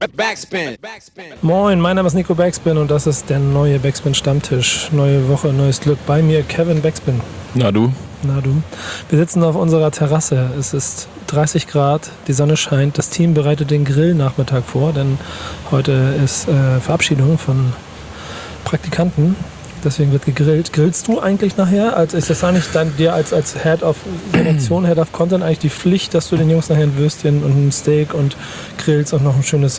Backspin. Moin, mein Name ist Nico Backspin und das ist der neue Backspin Stammtisch. Neue Woche, neues Glück. Bei mir Kevin Backspin. Na du? Wir sitzen auf unserer Terrasse. Es ist 30 Grad, die Sonne scheint. Das Team bereitet den Grillnachmittag vor, denn heute ist Verabschiedung von Praktikanten. Deswegen wird gegrillt. Grillst du eigentlich nachher? Ist das eigentlich dann dir als Head of Redaktion, Head of Content eigentlich die Pflicht, dass du den Jungs nachher ein Würstchen und ein Steak und grillst und noch ein schönes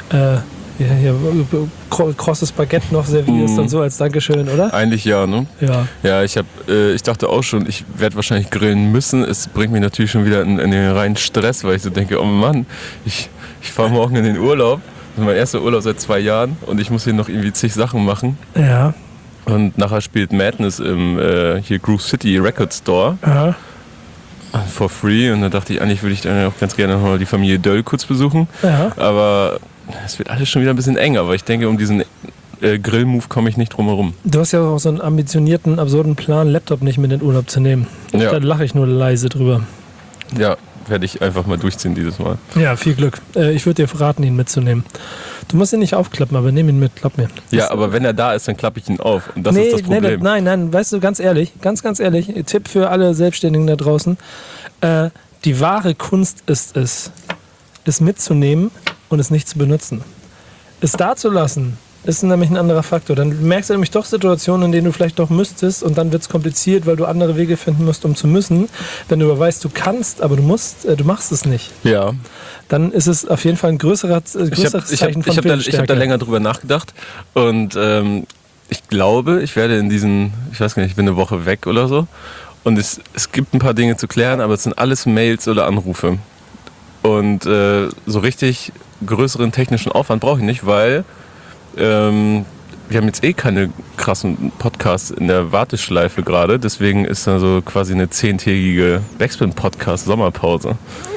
krosses Baguette noch servierst und so als Dankeschön, oder? Eigentlich ja, ne? Ja. Ja, ich dachte auch schon, ich werde wahrscheinlich grillen müssen. Es bringt mich natürlich schon wieder in den reinen Stress, weil ich so denke, oh Mann, ich fahre morgen in den Urlaub. Das ist mein erster Urlaub seit 2 Jahren und ich muss hier noch irgendwie zig Sachen machen. Ja. Und nachher spielt Madness im hier Groove City Record Store. Aha. For free. Und da dachte ich, eigentlich würde ich dann auch ganz gerne noch mal die Familie Döll kurz besuchen. Ja. Aber es wird alles schon wieder ein bisschen enger. Aber ich denke, um diesen Grill-Move komme ich nicht drum herum. Du hast ja auch so einen ambitionierten, absurden Plan, Laptop nicht mit in den Urlaub zu nehmen. Ja. Da lache ich nur leise drüber. Ja, werde ich einfach mal durchziehen dieses Mal. Ja, viel Glück. Ich würde dir raten, ihn mitzunehmen. Du musst ihn nicht aufklappen, aber nimm ihn mit, glaub mir. Ja, aber wenn er da ist, dann klappe ich ihn auf. Und das ist das Problem. Nein, weißt du, ganz ehrlich, ganz ehrlich, Tipp für alle Selbstständigen da draußen, die wahre Kunst ist es mitzunehmen und es nicht zu benutzen. Es da zu lassen, ist nämlich ein anderer Faktor. Dann merkst du nämlich doch Situationen, in denen du vielleicht doch müsstest und dann wird es kompliziert, weil du andere Wege finden musst, um zu müssen. Wenn du aber weißt, du kannst, aber du machst es nicht. Ja. Dann ist es auf jeden Fall ein größeres Zeichen von Willensstärke. Ich hab da länger drüber nachgedacht und ich glaube, ich werde ich weiß gar nicht, ich bin eine Woche weg oder so und es gibt ein paar Dinge zu klären, aber es sind alles Mails oder Anrufe und so richtig größeren technischen Aufwand brauche ich nicht, weil wir haben jetzt keine krassen Podcasts in der Warteschleife gerade, deswegen ist da so quasi eine 10-tägige Backspin-Podcast-Sommerpause.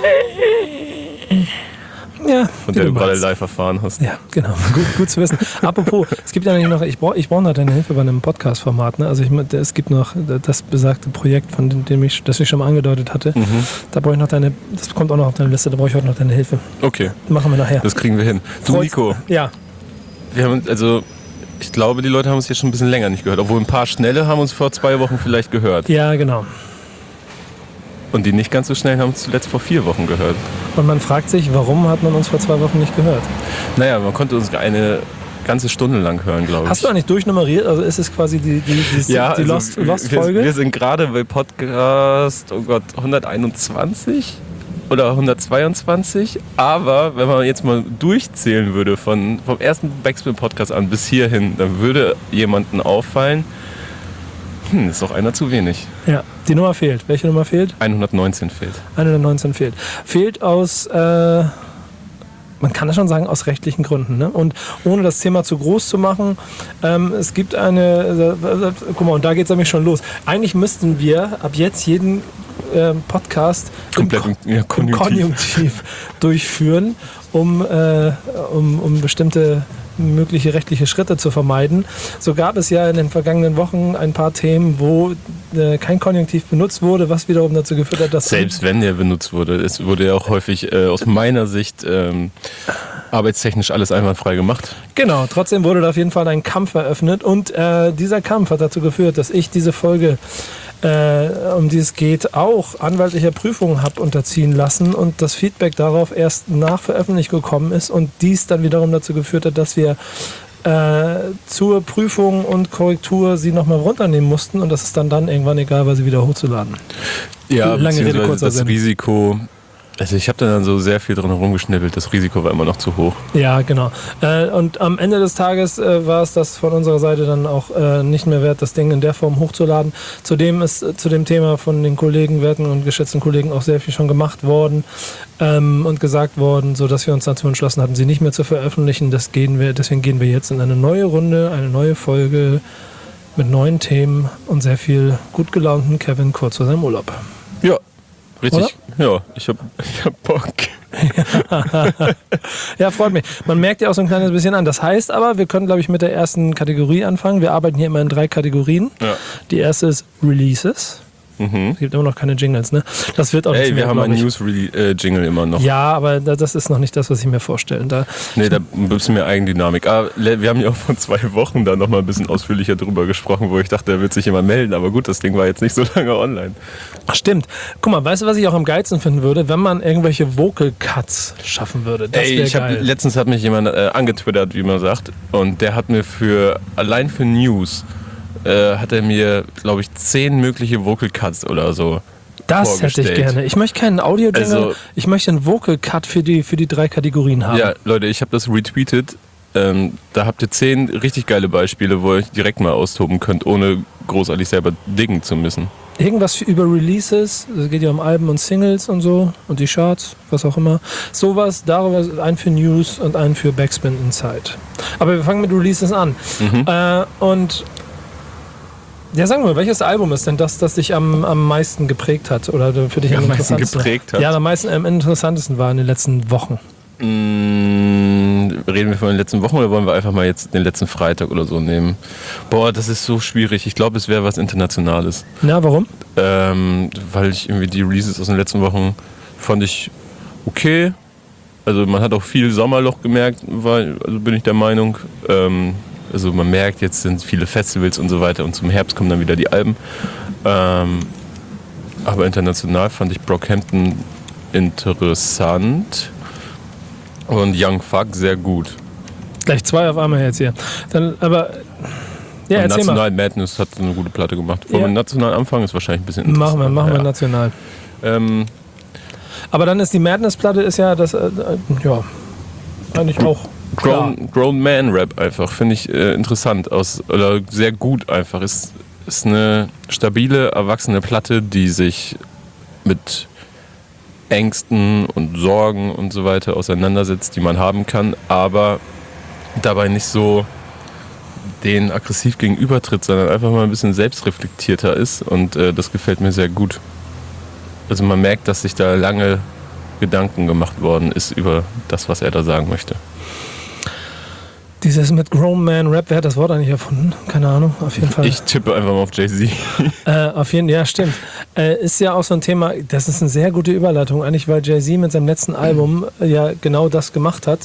Ja, von der du gerade live erfahren hast. Ja, genau. Gut zu wissen. Apropos, es gibt ja nämlich noch, ich brauche noch deine Hilfe bei einem Podcast-Format. Ne? Also es gibt noch das besagte Projekt, das ich schon mal angedeutet hatte. Mhm. Da brauche ich noch das kommt auch noch auf deine Liste, da brauche ich heute noch deine Hilfe. Okay. Machen wir nachher. Das kriegen wir hin. Du, Nico. Ja. Ich glaube, die Leute haben uns jetzt schon ein bisschen länger nicht gehört. Obwohl ein paar Schnelle haben uns vor 2 Wochen vielleicht gehört. Ja, genau. Und die nicht ganz so schnell haben uns zuletzt vor 4 Wochen gehört. Und man fragt sich, warum hat man uns vor 2 Wochen nicht gehört? Naja, man konnte uns eine ganze Stunde lang hören, glaube ich. Hast du eigentlich durchnummeriert? Also ist es quasi die Lost-Folge? Wir sind gerade bei Podcast, 121 oder 122. Aber wenn man jetzt mal durchzählen würde vom ersten Backspin-Podcast an bis hierhin, dann würde jemandem auffallen, ist doch einer zu wenig. Ja, die Nummer fehlt. Welche Nummer fehlt? 119 fehlt. 119 fehlt. Fehlt aus, man kann das schon sagen, aus rechtlichen Gründen. Ne? Und ohne das Thema zu groß zu machen, es gibt guck mal, und da geht es nämlich schon los. Eigentlich müssten wir ab jetzt jeden Podcast komplett im Konjunktiv durchführen, um bestimmte mögliche rechtliche Schritte zu vermeiden. So gab es ja in den vergangenen Wochen ein paar Themen, wo kein Konjunktiv benutzt wurde, was wiederum dazu geführt hat, dass... Selbst wenn der benutzt wurde, es wurde ja auch häufig aus meiner Sicht arbeitstechnisch alles einwandfrei gemacht. Genau, trotzdem wurde da auf jeden Fall ein Kampf eröffnet und dieser Kampf hat dazu geführt, dass ich diese Folge, um die es geht, auch anwaltlicher Prüfung habe unterziehen lassen und das Feedback darauf erst nach Veröffentlichung gekommen ist und dies dann wiederum dazu geführt hat, dass wir zur Prüfung und Korrektur sie nochmal runternehmen mussten und das ist dann irgendwann egal, weil sie wieder hochzuladen. Ja, lange Rede, kurzer das Sinn. Risiko... Also ich habe dann so sehr viel drin herumgeschnippelt, das Risiko war immer noch zu hoch. Ja, genau. Und am Ende des Tages war es das von unserer Seite dann auch nicht mehr wert, das Ding in der Form hochzuladen. Zudem ist zu dem Thema von den Kollegen, werten und geschätzten Kollegen auch sehr viel schon gemacht worden und gesagt worden, sodass wir uns dazu entschlossen hatten, sie nicht mehr zu veröffentlichen. Deswegen gehen wir jetzt in eine neue Runde, eine neue Folge mit neuen Themen und sehr viel gut gelaunten Kevin kurz vor seinem Urlaub. Ja. Richtig, oder? Ja, ich hab Bock. Ja, freut mich. Man merkt ja auch so ein kleines bisschen an. Das heißt aber, wir können, glaube ich, mit der ersten Kategorie anfangen. Wir arbeiten hier immer in 3 Kategorien. Ja. Die erste ist Releases. Es gibt immer noch keine Jingles, ne? Das wird auch nicht mehr, wir haben glaub einen ich. News-Jingle immer noch. Ja, aber das ist noch nicht das, was ich mir vorstelle. Da bist du mir Eigendynamik. Aber wir haben ja auch vor 2 Wochen da nochmal ein bisschen ausführlicher drüber gesprochen, wo ich dachte, da wird sich jemand melden. Aber gut, das Ding war jetzt nicht so lange online. Stimmt. Guck mal, weißt du, was ich auch am geilsten finden würde? Wenn man irgendwelche Vocal Cuts schaffen würde. Das wäre geil. Letztens hat mich jemand angetwittert, wie man sagt. Und der hat mir allein für News hat er mir, glaube ich, 10 mögliche Vocal Cuts oder so Das hätte ich gerne. Ich möchte keinen Audio-Jingle, ich möchte einen Vocal Cut für die 3 Kategorien haben. Ja, Leute, ich habe das retweetet. Da habt ihr 10 richtig geile Beispiele, wo ihr euch direkt mal austoben könnt, ohne großartig selber diggen zu müssen. Irgendwas über Releases, es geht ja um Alben und Singles und so und die Charts, was auch immer. Sowas, darüber einen für News und einen für Backspin Inside. Aber wir fangen mit Releases an. Und ja, sagen wir, welches Album ist denn das dich am meisten geprägt hat? Oder für dich am meisten geprägt hat? Ja, am interessantesten war in den letzten Wochen. Reden wir von den letzten Wochen oder wollen wir einfach mal jetzt den letzten Freitag oder so nehmen? Boah, das ist so schwierig. Ich glaube, es wäre was Internationales. Na, warum? Weil ich irgendwie die Releases aus den letzten Wochen fand ich okay. Also man hat auch viel Sommerloch gemerkt, also bin ich der Meinung. Also man merkt, jetzt sind viele Festivals und so weiter und zum Herbst kommen dann wieder die Alben. Aber international fand ich Brockhampton interessant und Young Fuck sehr gut. Gleich 2 auf einmal jetzt hier. Dann, aber ja, erzähl National mal. Madness hat eine gute Platte gemacht. Wollen wir national anfangen? Ist wahrscheinlich ein bisschen interessant. Machen wir national. Aber dann ist die Madness-Platte das, eigentlich auch Grown Man Rap einfach, finde ich interessant oder sehr gut einfach. Ist eine stabile, erwachsene Platte, die sich mit Ängsten und Sorgen und so weiter auseinandersetzt, die man haben kann, aber dabei nicht so denen aggressiv gegenübertritt, sondern einfach mal ein bisschen selbstreflektierter ist und das gefällt mir sehr gut. Also man merkt, dass sich da lange Gedanken gemacht worden ist über das, was er da sagen möchte. Dieses mit Grown Man Rap, wer hat das Wort eigentlich erfunden? Keine Ahnung, auf jeden Fall. Ich tippe einfach mal auf Jay-Z. Auf jeden Fall, ja, stimmt. Ist ja auch so ein Thema, das ist eine sehr gute Überleitung, eigentlich, weil Jay-Z mit seinem letzten Album ja genau das gemacht hat,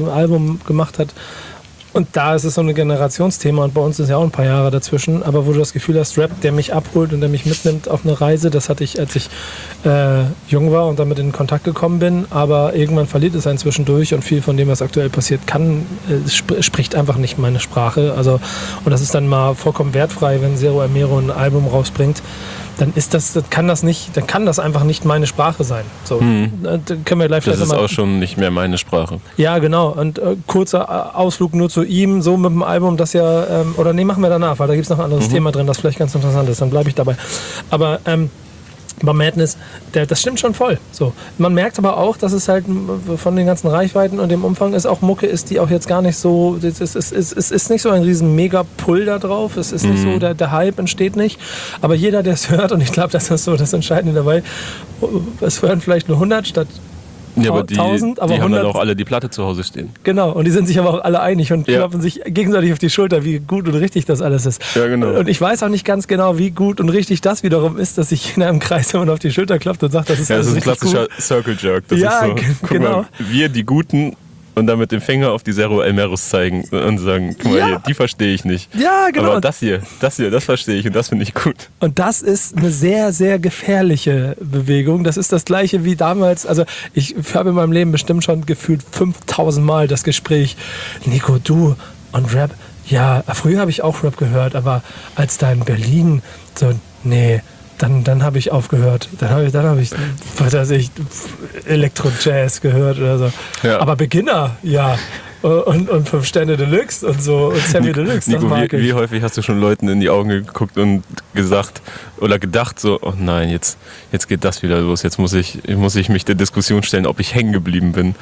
Und da ist es so ein Generationsthema und bei uns ist ja auch ein paar Jahre dazwischen, aber wo du das Gefühl hast, Rap, der mich abholt und der mich mitnimmt auf eine Reise, das hatte ich, als ich jung war und damit in Kontakt gekommen bin, aber irgendwann verliert es einen zwischendurch und viel von dem, was aktuell passiert, spricht einfach nicht meine Sprache. Also, und das ist dann mal vollkommen wertfrei, wenn Zero Amero ein Album rausbringt. Dann kann das einfach nicht meine Sprache sein. So, dann können wir gleich das ist auch schon nicht mehr meine Sprache. Ja, genau. Und kurzer Ausflug nur zu ihm, so mit dem Album, das ja, oder nee, machen wir danach, weil da gibt es noch ein anderes Thema drin, das vielleicht ganz interessant ist, dann bleibe ich dabei. Aber bei Madness, das stimmt schon voll. So. Man merkt aber auch, dass es halt von den ganzen Reichweiten und dem Umfang ist auch Mucke ist, die auch jetzt gar nicht so, es ist nicht so ein riesen Mega-Pull da drauf, es ist nicht so, der Hype entsteht nicht, aber jeder, der es hört, und ich glaube, das ist so das Entscheidende dabei, es hören vielleicht nur 100 statt Ja, aber die 1000, aber haben 100, dann auch alle die Platte zu Hause stehen. Genau, und die sind sich aber auch alle einig und klopfen sich gegenseitig auf die Schulter, wie gut und richtig das alles ist. Ja, genau. Und ich weiß auch nicht ganz genau, wie gut und richtig das wiederum ist, dass sich jeder im Kreis immer auf die Schulter klopft und sagt, das ist alles richtig gut. Das ist ein klassischer Circle Jerk. Das Ja, ist so, guck mal, wir die Guten und dann mit dem Finger auf die Zero Elmeros zeigen und sagen, guck mal hier, die verstehe ich nicht. Ja, genau. Aber das hier, das verstehe ich und das finde ich gut. Und das ist eine sehr, sehr gefährliche Bewegung. Das ist das Gleiche wie damals. Also ich habe in meinem Leben bestimmt schon gefühlt 5000 Mal das Gespräch, Nico, du und Rap. Ja, früher habe ich auch Rap gehört, aber als da in Berlin so, nee, dann habe ich aufgehört. Dann habe ich, was weiß ich, Elektro-Jazz gehört oder so. Ja. Aber Beginner, ja. Und 5 Sterne Deluxe und so und Sammy Deluxe, Nico, das mag ich. wie häufig hast du schon Leuten in die Augen geguckt und gesagt oder gedacht so, oh nein, jetzt geht das wieder los, jetzt muss ich mich der Diskussion stellen, ob ich hängen geblieben bin.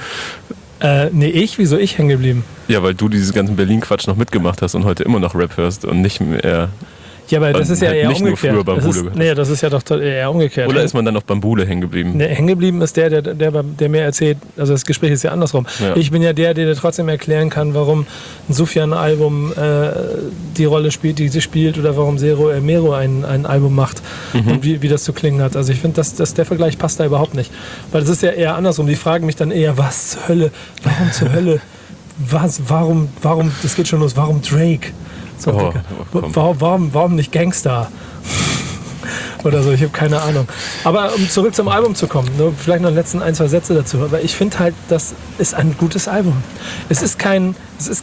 Wieso ich hängen geblieben? Ja, weil du diesen ganzen Berlin-Quatsch noch mitgemacht hast und heute immer noch Rap hörst und nicht mehr... Ja, aber das ist ja halt eher nicht umgekehrt. Nur früher Bambule. Nee, das ist ja doch eher umgekehrt. Oder ist man dann auf Bambule hängen geblieben? Nee, hängen geblieben ist der mir erzählt, also das Gespräch ist ja andersrum. Ja. Ich bin ja der dir trotzdem erklären kann, warum ein Sufjan-Album die Rolle spielt, die sie spielt, oder warum Zero Mero ein Album macht und wie das zu klingen hat. Also ich finde, der Vergleich passt da überhaupt nicht. Weil das ist ja eher andersrum. Die fragen mich dann eher, was zur Hölle, warum zur Hölle, warum, das geht schon los, warum Drake? So, warum nicht Gangster? Oder so, ich habe keine Ahnung. Aber um zurück zum Album zu kommen, nur vielleicht noch die letzten 1, 2 Sätze dazu. Aber ich finde halt, das ist ein gutes Album. Es ist kein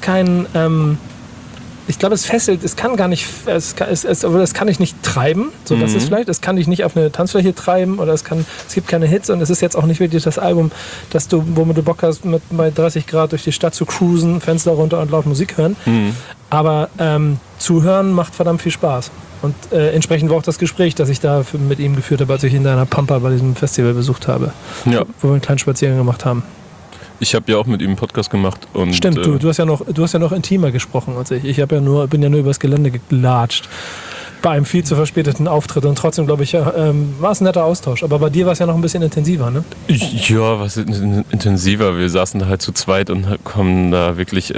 ich glaube, es fesselt, es kann gar nicht, das kann ich nicht treiben. So, das ist vielleicht, das kann ich nicht auf eine Tanzfläche treiben, oder es gibt keine Hits, und es ist jetzt auch nicht wirklich das Album, womit du Bock hast, bei 30 Grad durch die Stadt zu cruisen, Fenster runter und laut Musik hören. Aber zuhören macht verdammt viel Spaß. Und entsprechend war auch das Gespräch, das ich da mit ihm geführt habe, als ich ihn da in der Pampa bei diesem Festival besucht habe. Ja. Wo wir einen kleinen Spaziergang gemacht haben. Ich habe ja auch mit ihm einen Podcast gemacht. Und, stimmt, du hast ja noch intimer gesprochen als ich. Ich bin ja nur übers Gelände gelatscht. Bei einem viel zu verspäteten Auftritt. Und trotzdem, glaube ich, war es ein netter Austausch. Aber bei dir war es ja noch ein bisschen intensiver, ne? Ja, was intensiver. Wir saßen da halt zu zweit und haben da wirklich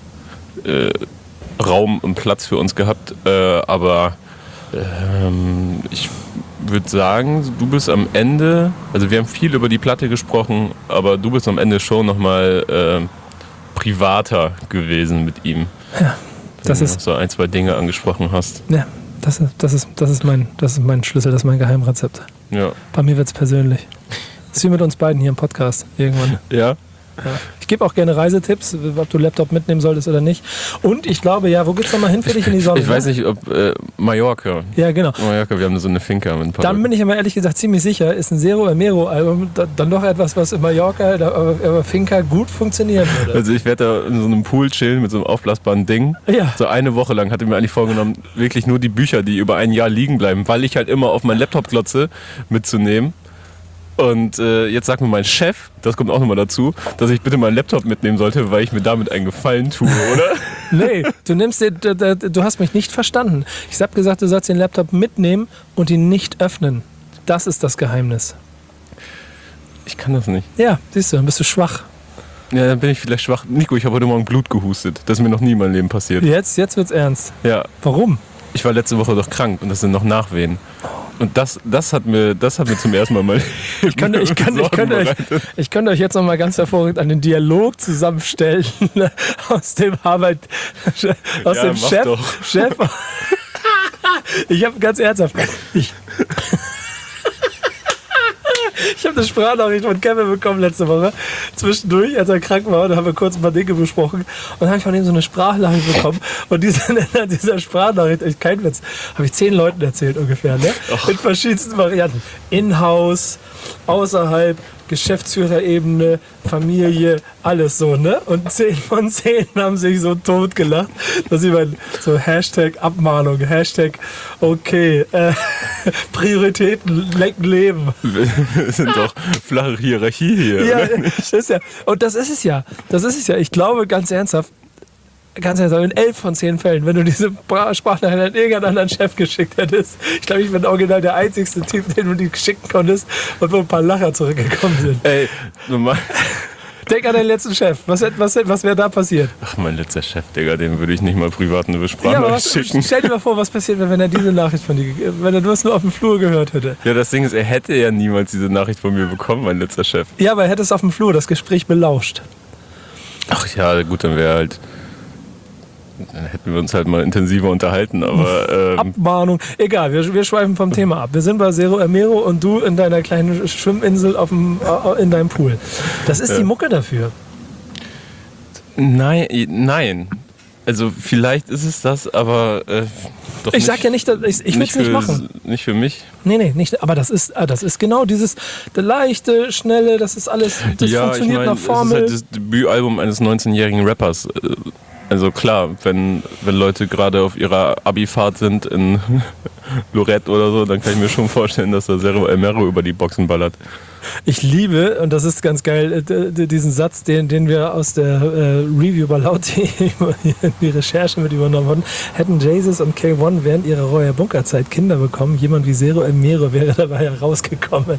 Raum und Platz für uns gehabt. Aber ich würde sagen, du bist am Ende, also wir haben viel über die Platte gesprochen, aber du bist am Ende schon nochmal privater gewesen mit ihm. Ja, das ist so 1, 2 Dinge angesprochen hast. Ja, das ist mein Schlüssel, das ist mein Geheimrezept. Ja. Bei mir wird es persönlich. Das ist wie mit uns beiden hier im Podcast irgendwann. Ja. Ja. Ich gebe auch gerne Reisetipps, ob du Laptop mitnehmen solltest oder nicht. Und ich glaube, wo geht's nochmal hin für dich in die Sonne? Ich weiß nicht, ob Mallorca. Ja, genau. Mallorca, wir haben so eine Finca mit ein paar. Dann bin ich aber ehrlich gesagt ziemlich sicher, ist ein Zero Mero Album dann doch etwas, was in Mallorca, aber Finca gut funktionieren würde. Also ich werde da in so einem Pool chillen mit so einem aufblasbaren Ding. Ja. So eine Woche lang hatte ich mir eigentlich vorgenommen, wirklich nur die Bücher, die über ein Jahr liegen bleiben, weil ich halt immer auf meinen Laptop glotze, mitzunehmen. Und jetzt sagt mir mein Chef, das kommt auch nochmal dazu, dass ich bitte meinen Laptop mitnehmen sollte, weil ich mir damit einen Gefallen tue, oder? Nee, du hast mich nicht verstanden. Ich habe gesagt, du sollst den Laptop mitnehmen und ihn nicht öffnen. Das ist das Geheimnis. Ich kann das nicht. Ja, siehst du, dann bist du schwach. Ja, dann bin ich vielleicht schwach. Nico, ich habe heute Morgen Blut gehustet. Das ist mir noch nie in meinem Leben passiert. Jetzt wird's ernst. Ja. Warum? Ich war letzte Woche doch krank und das sind noch Nachwehen. Und das hat mir zum ersten Mal Ich könnte euch jetzt noch mal ganz hervorragend einen Dialog zusammenstellen aus dem Chef. Ich habe ganz ernsthaft. Ich habe eine Sprachnachricht von Kevin bekommen letzte Woche. Zwischendurch, als er krank war, da haben wir kurz ein paar Dinge besprochen. Und dann habe ich von ihm so eine Sprachnachricht bekommen. Und dieser Sprachnachricht, kein Witz, habe ich 10 Leuten erzählt ungefähr. Ne? In verschiedensten Varianten. In-house, außerhalb, Geschäftsführerebene, Familie, alles so, ne? Und 10 von 10 haben sich so tot gelacht, dass ich so Hashtag Abmahnung, Hashtag okay, Prioritäten lenken Leben. Wir sind doch flache Hierarchie hier. Ja, ist ja. Und das ist es ja. Ich glaube ganz ernsthaft, in 11 von 10 Fällen, wenn du diese Sprachnachricht an irgendeinen anderen Chef geschickt hättest, ich glaube, ich bin original der einzigste Typ, den du die schicken konntest und wo ein paar Lacher zurückgekommen sind. Ey, normal. Denk an deinen letzten Chef. Was wäre da passiert? Ach, mein letzter Chef, Digga, dem würde ich nicht mal privat eine Sprachnachricht schicken. Stell dir mal vor, was passiert wäre, wenn er diese Nachricht von dir, wenn er das nur auf dem Flur gehört hätte. Ja, das Ding ist, er hätte ja niemals diese Nachricht von mir bekommen, mein letzter Chef. Ja, aber er hätte es auf dem Flur, das Gespräch belauscht. Ach ja, gut, dann hätten wir uns halt mal intensiver unterhalten, aber... Abmahnung. Egal, wir schweifen vom Thema ab. Wir sind bei Zero Mero und du in deiner kleinen Schwimminsel in deinem Pool. Das ist die Mucke dafür. Nein. Also vielleicht ist es das, aber doch ich sag ja nicht, ich will es nicht machen. Nicht für mich? Nee, nicht. Aber das ist genau dieses leichte, schnelle, das ist alles, das funktioniert nach Formel. Das ist halt das Debütalbum eines 19-jährigen Rappers. Also klar, wenn Leute gerade auf ihrer Abi-Fahrt sind in Lorette oder so, dann kann ich mir schon vorstellen, dass da Zero El Mero über die Boxen ballert. Ich liebe, und das ist ganz geil, diesen Satz, den wir aus der Review bei Lauti in die Recherche mit übernommen haben. Hätten Jesus und K1 während ihrer Royer Bunkerzeit Kinder bekommen, jemand wie Zero El Mero wäre dabei herausgekommen.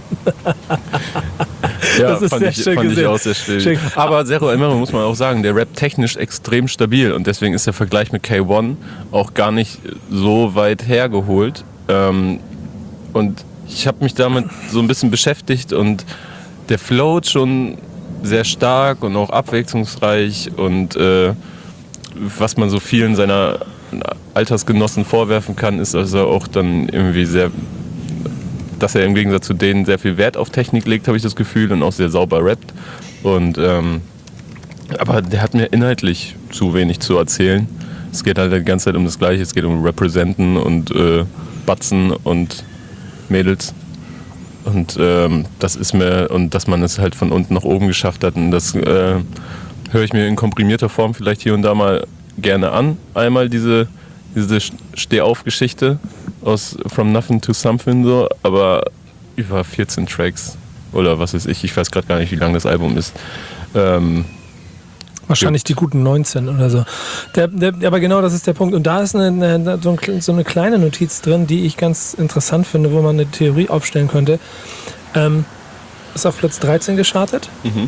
Ja, das ist fand ich auch sehr schön. Aber Zero El Mero, muss man auch sagen, der rappt technisch extrem stabil und deswegen ist der Vergleich mit K1 auch gar nicht so weit hergeholt. Und ich habe mich damit so ein bisschen beschäftigt und der float schon sehr stark und auch abwechslungsreich und was man so vielen seiner Altersgenossen vorwerfen kann, ist also auch dann irgendwie dass er im Gegensatz zu denen sehr viel Wert auf Technik legt, habe ich das Gefühl, und auch sehr sauber rappt. Und aber der hat mir inhaltlich zu wenig zu erzählen. Es geht halt die ganze Zeit um das Gleiche, es geht um Representen und Batzen und Mädels. Und das ist mir, und dass man es halt von unten nach oben geschafft hat. Und das höre ich mir in komprimierter Form vielleicht hier und da mal gerne an. Einmal diese Steh-auf-Geschichte aus From Nothing to Something so, aber über 14 Tracks oder was weiß ich weiß gerade gar nicht, wie lang das Album ist. Wahrscheinlich die guten 19 oder so. Aber genau das ist der Punkt. Und da ist so eine kleine Notiz drin, die ich ganz interessant finde, wo man eine Theorie aufstellen könnte. Ist auf Platz 13 geschartet.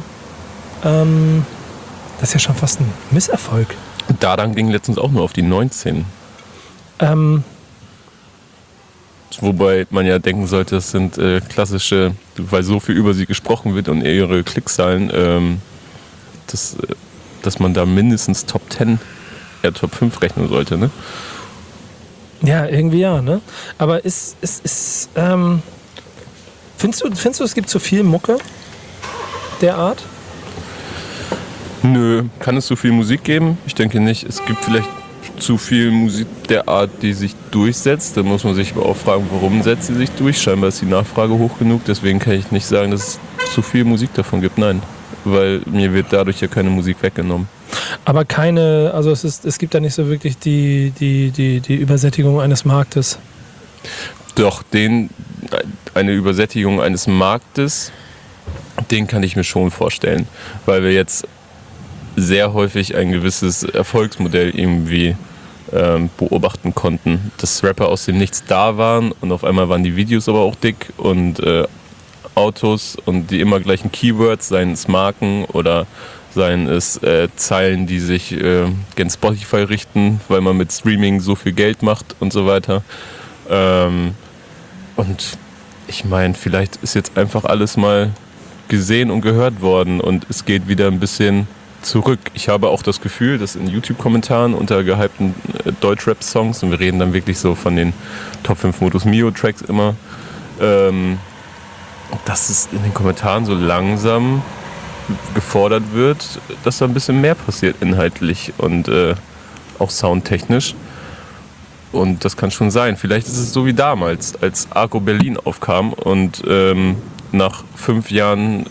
Das ist ja schon fast ein Misserfolg. Dadan ging letztens auch nur auf die 19. Wobei man ja denken sollte, das sind klassische, weil so viel über sie gesprochen wird und ihre Klickzahlen, dass man da mindestens Top 10, Top 5 rechnen sollte, ne? Ja, irgendwie ja, ne? Aber findest du, es gibt zu viel Mucke der Art? Nö, kann es zu viel Musik geben? Ich denke nicht. Es gibt vielleicht zu viel Musik der Art, die sich durchsetzt. Da muss man sich aber auch fragen, warum setzt sie sich durch? Scheinbar ist die Nachfrage hoch genug. Deswegen kann ich nicht sagen, dass es zu viel Musik davon gibt. Nein, weil mir wird dadurch ja keine Musik weggenommen. Aber also es gibt da nicht so wirklich die Übersättigung eines Marktes. Doch, eine Übersättigung eines Marktes, den kann ich mir schon vorstellen. Weil wir jetzt sehr häufig ein gewisses Erfolgsmodell irgendwie beobachten konnten. Dass Rapper aus dem Nichts da waren und auf einmal waren die Videos aber auch dick und Autos und die immer gleichen Keywords, seien es Marken oder seien es Zeilen, die sich gen Spotify richten, weil man mit Streaming so viel Geld macht und so weiter. Und ich meine, vielleicht ist jetzt einfach alles mal gesehen und gehört worden und es geht wieder ein bisschen zurück. Ich habe auch das Gefühl, dass in YouTube-Kommentaren unter gehypten Deutschrap-Songs, und wir reden dann wirklich so von den Top 5 Modus Mio-Tracks immer, dass es in den Kommentaren so langsam gefordert wird, dass da ein bisschen mehr passiert inhaltlich und auch soundtechnisch. Und das kann schon sein. Vielleicht ist es so wie damals, als Arco Berlin aufkam und nach 5 Jahren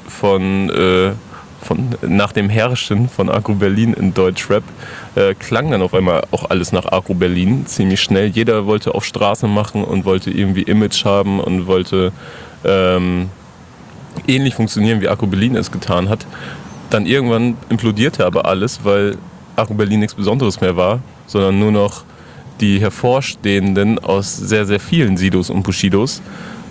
nach dem Herrschen von Arco Berlin in Deutschrap klang dann auf einmal auch alles nach Arco Berlin ziemlich schnell. Jeder wollte auf Straße machen und wollte irgendwie Image haben und wollte ähnlich funktionieren, wie Arco Berlin es getan hat. Dann irgendwann implodierte aber alles, weil Arco Berlin nichts Besonderes mehr war, sondern nur noch die Hervorstehenden aus sehr, sehr vielen Sidos und Bushidos.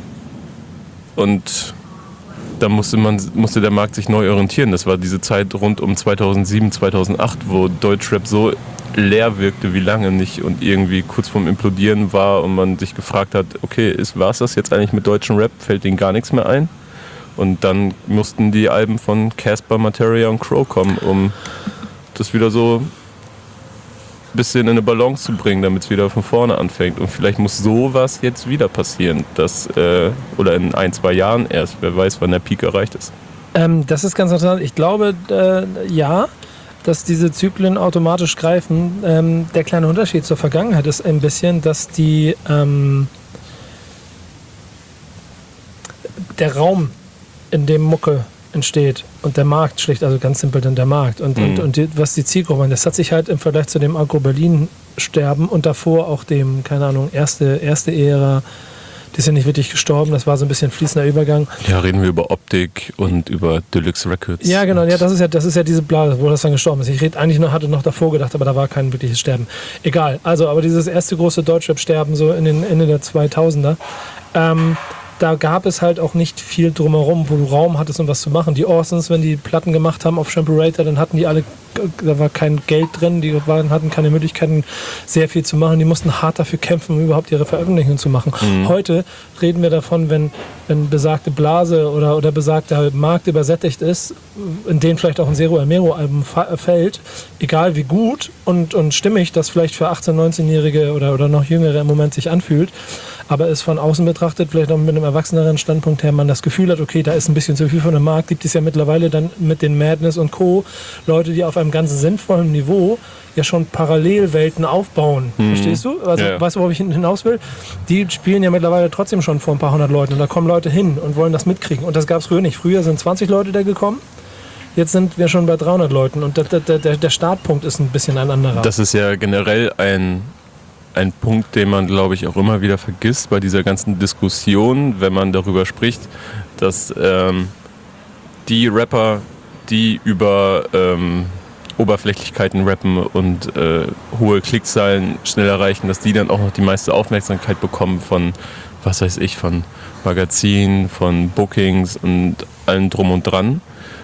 Und da musste der Markt sich neu orientieren. Das war diese Zeit rund um 2007, 2008, wo Deutschrap so leer wirkte wie lange nicht und irgendwie kurz vorm Implodieren war und man sich gefragt hat, okay, war es das jetzt eigentlich mit deutschem Rap? Fällt denen gar nichts mehr ein? Und dann mussten die Alben von Casper, Materia und Crow kommen, um das wieder so ein bisschen in eine Balance zu bringen, damit es wieder von vorne anfängt. Und vielleicht muss sowas jetzt wieder passieren, oder in 1-2 Jahren erst. Wer weiß, wann der Peak erreicht ist. Das ist ganz interessant. Ich glaube, ja, dass diese Zyklen automatisch greifen. Der kleine Unterschied zur Vergangenheit ist ein bisschen, dass der Raum, in dem Mucke entsteht und der Markt schlicht, also ganz simpel dann der Markt und was die Zielgruppe, das hat sich halt im Vergleich zu dem Agro-Berlin-Sterben und davor auch dem, keine Ahnung, erste Ära, die ist ja nicht wirklich gestorben, das war so ein bisschen fließender Übergang. Ja, reden wir über Optik und über Deluxe Records. Ja, genau, ja, das ist ja diese Blase, wo das dann gestorben ist. Ich hatte noch davor gedacht, aber da war kein wirkliches Sterben. Egal, also, aber dieses erste große Deutschrap-Sterben so in den Ende der 2000er, da gab es halt auch nicht viel drumherum, wo du Raum hattest, um was zu machen. Die Orsons, wenn die Platten gemacht haben auf Shampoo-Rater, dann hatten die alle, da war kein Geld drin, hatten keine Möglichkeiten, sehr viel zu machen. Die mussten hart dafür kämpfen, um überhaupt ihre Veröffentlichungen zu machen. Heute reden wir davon, wenn besagte Blase oder besagter Markt übersättigt ist, in den vielleicht auch ein Zero Almero-Album fällt, egal wie gut und stimmig das vielleicht für 18-, 19-Jährige oder noch Jüngere im Moment sich anfühlt, aber es von außen betrachtet, vielleicht auch mit einem erwachseneren Standpunkt her, man das Gefühl hat, okay, da ist ein bisschen zu viel von dem Markt, gibt es ja mittlerweile dann mit den Madness und Co. Leute, die auf einem ganz sinnvollen Niveau ja schon Parallelwelten aufbauen. Verstehst du? Also, weißt du, worauf ich hinaus will? Die spielen ja mittlerweile trotzdem schon vor ein paar hundert Leuten und da kommen Leute hin und wollen das mitkriegen. Und das gab es früher nicht. Früher sind 20 Leute da gekommen. Jetzt sind wir schon bei 300 Leuten und der Startpunkt ist ein bisschen ein anderer. Das ist ja generell ein Punkt, den man, glaube ich, auch immer wieder vergisst bei dieser ganzen Diskussion, wenn man darüber spricht, dass die Rapper, die über Oberflächlichkeiten rappen und hohe Klickzahlen schnell erreichen, dass die dann auch noch die meiste Aufmerksamkeit bekommen von, was weiß ich, von Magazinen, von Bookings und allem drum und dran.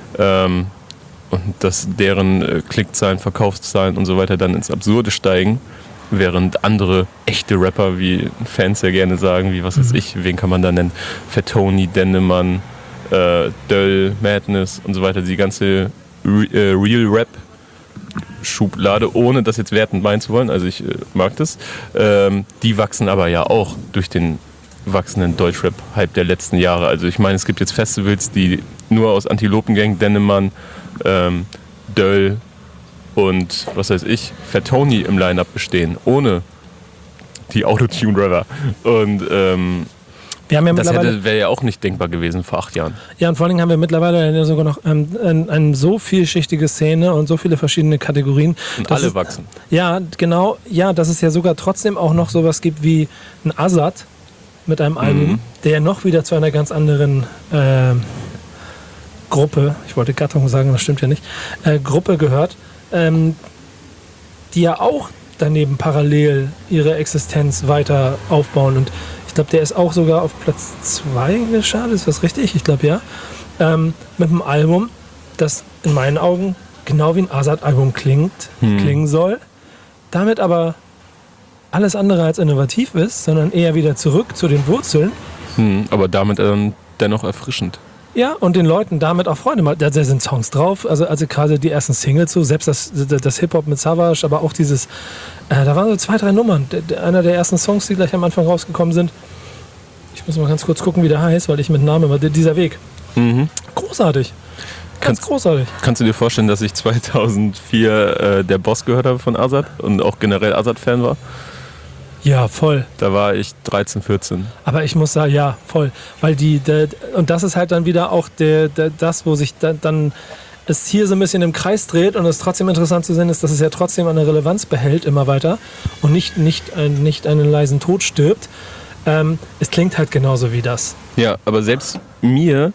Und dass deren Klickzahlen, Verkaufszahlen und so weiter dann ins Absurde steigen, während andere echte Rapper, wie Fans ja gerne sagen, wie was weiß ich, wen kann man da nennen, Fettoni, Dennemann, Döll, Madness und so weiter, die ganze Real Rap Schublade, ohne das jetzt wertend meinen zu wollen, also ich mag das, die wachsen aber ja auch durch den wachsenden Deutschrap-Hype der letzten Jahre. Also ich meine, es gibt jetzt Festivals, die nur aus Antilopengang, Dennemann, Döll und was weiß ich, Fettoni im Line-Up bestehen, ohne die Autotune-Rapper. Und wir haben ja das wäre ja auch nicht denkbar gewesen vor 8 Jahren. Ja, und vor allem haben wir mittlerweile sogar noch eine so vielschichtige Szene und so viele verschiedene Kategorien. Und alle wachsen. Ja, genau. Ja, dass es ja sogar trotzdem auch noch sowas gibt wie ein Azad mit einem Album, der ja noch wieder zu einer ganz anderen Gruppe, ich wollte Gattung sagen, das stimmt ja nicht, Gruppe gehört, die ja auch daneben parallel ihre Existenz weiter aufbauen. Und ich glaube, der ist auch sogar auf Platz 2 gestartet, ist das richtig? Ich glaube, ja. Mit einem Album, das in meinen Augen genau wie ein Azad-Album klingen soll, damit aber alles andere als innovativ ist, sondern eher wieder zurück zu den Wurzeln. Aber damit dennoch erfrischend. Ja, und den Leuten damit auch Freude macht. Da sind Songs drauf, also gerade die ersten Singles so, selbst das Hip-Hop mit Savage, aber auch dieses, da waren so 2, 3 Nummern. Einer der ersten Songs, die gleich am Anfang rausgekommen sind. Ich muss mal ganz kurz gucken, wie der heißt, weil ich mit Namen immer, dieser Weg. Großartig. Ganz großartig. Kannst du dir vorstellen, dass ich 2004 der Boss gehört habe von Azad und auch generell Azad-Fan war? Ja, voll. Da war ich 13, 14. Aber ich muss sagen, ja, voll. Weil und das ist halt dann wieder auch das, wo sich dann es hier so ein bisschen im Kreis dreht und es trotzdem interessant zu sehen ist, dass es ja trotzdem eine Relevanz behält immer weiter und nicht einen leisen Tod stirbt. Es klingt halt genauso wie das. Ja, aber selbst mir,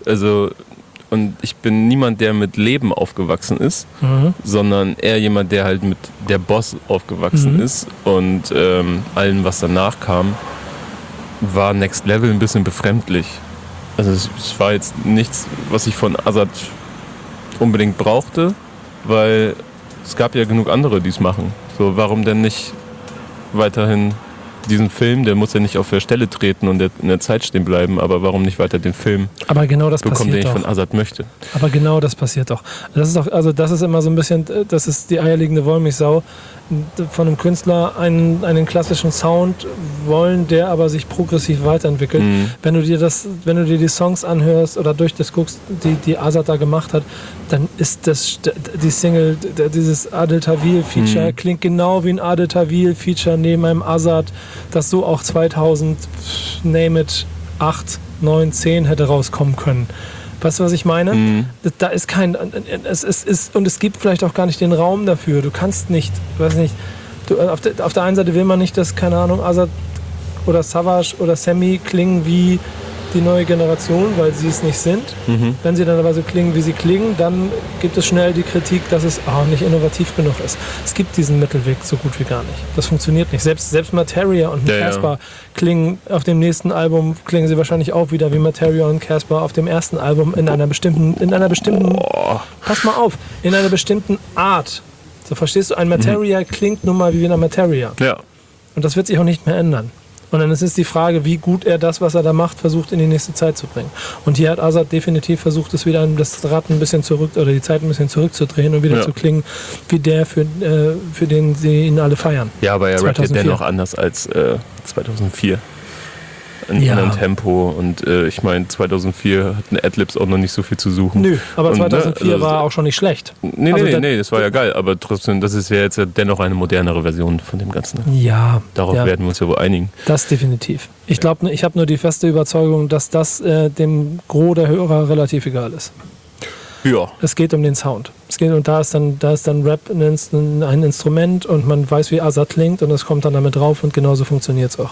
und ich bin niemand, der mit Leben aufgewachsen ist, sondern eher jemand, der halt mit der Boss aufgewachsen ist und allem, was danach kam, war Next Level ein bisschen befremdlich. Also es war jetzt nichts, was ich von Azad unbedingt brauchte, weil es gab ja genug andere, die es machen. So, warum denn nicht weiterhin diesen Film, der muss ja nicht auf der Stelle treten und in der Zeit stehen bleiben, aber warum nicht weiter den Film aber genau das bekommen, den ich doch von Azad möchte? Aber genau das passiert doch. Das ist doch, also das ist immer so ein bisschen, das ist die eierlegende Wollmilchsau von einem Künstler, einen klassischen Sound wollen, der aber sich progressiv weiterentwickelt. Wenn du dir die Songs anhörst oder durch das guckst, die Azad da gemacht hat, dann ist die Single, dieses Adel Tawil Feature klingt genau wie ein Adel Tawil Feature neben einem Azad, das so auch 2000, name it, 8, 9, 10 hätte rauskommen können. Weißt du, was ich meine? Da ist kein... Und es gibt vielleicht auch gar nicht den Raum dafür. Du kannst nicht, weiß nicht, auf der einen Seite will man nicht, dass, keine Ahnung, Azad oder Savage oder Sammy klingen wie die neue Generation, weil sie es nicht sind. Wenn sie dann aber so klingen, wie sie klingen, dann gibt es schnell die Kritik, dass es nicht innovativ genug ist. Es gibt diesen Mittelweg so gut wie gar nicht. Das funktioniert nicht. Selbst Materia und Casper klingen auf dem nächsten Album, klingen sie wahrscheinlich auch wieder wie Materia und Casper auf dem ersten Album in einer bestimmten pass mal auf, in einer bestimmten Art. So, verstehst du? Ein Materia klingt nun mal wie eine Materia. Ja. Und das wird sich auch nicht mehr ändern. Und dann ist es die Frage, wie gut er das, was er da macht, versucht in die nächste Zeit zu bringen. Und hier hat Azad definitiv versucht, es wieder das Rad ein bisschen zurück oder die Zeit ein bisschen zurückzudrehen und wieder zu klingen wie der, für den sie ihn alle feiern. Ja, aber er rappt ja dennoch anders als 2004. In einem Tempo. Und ich meine, 2004 hatten Adlibs auch noch nicht so viel zu suchen. Nö, aber 2004 war auch schon nicht schlecht. Nee, das war ja geil. Aber trotzdem, das ist ja jetzt dennoch eine modernere Version von dem Ganzen. Ja. Darauf werden wir uns ja wohl einigen. Das definitiv. Ich glaube, ich habe nur die feste Überzeugung, dass das dem Gros der Hörer relativ egal ist. Ja. Es geht um den Sound. Und da ist dann Rap ein Instrument und man weiß, wie Azad klingt und es kommt dann damit drauf und genauso funktioniert es auch.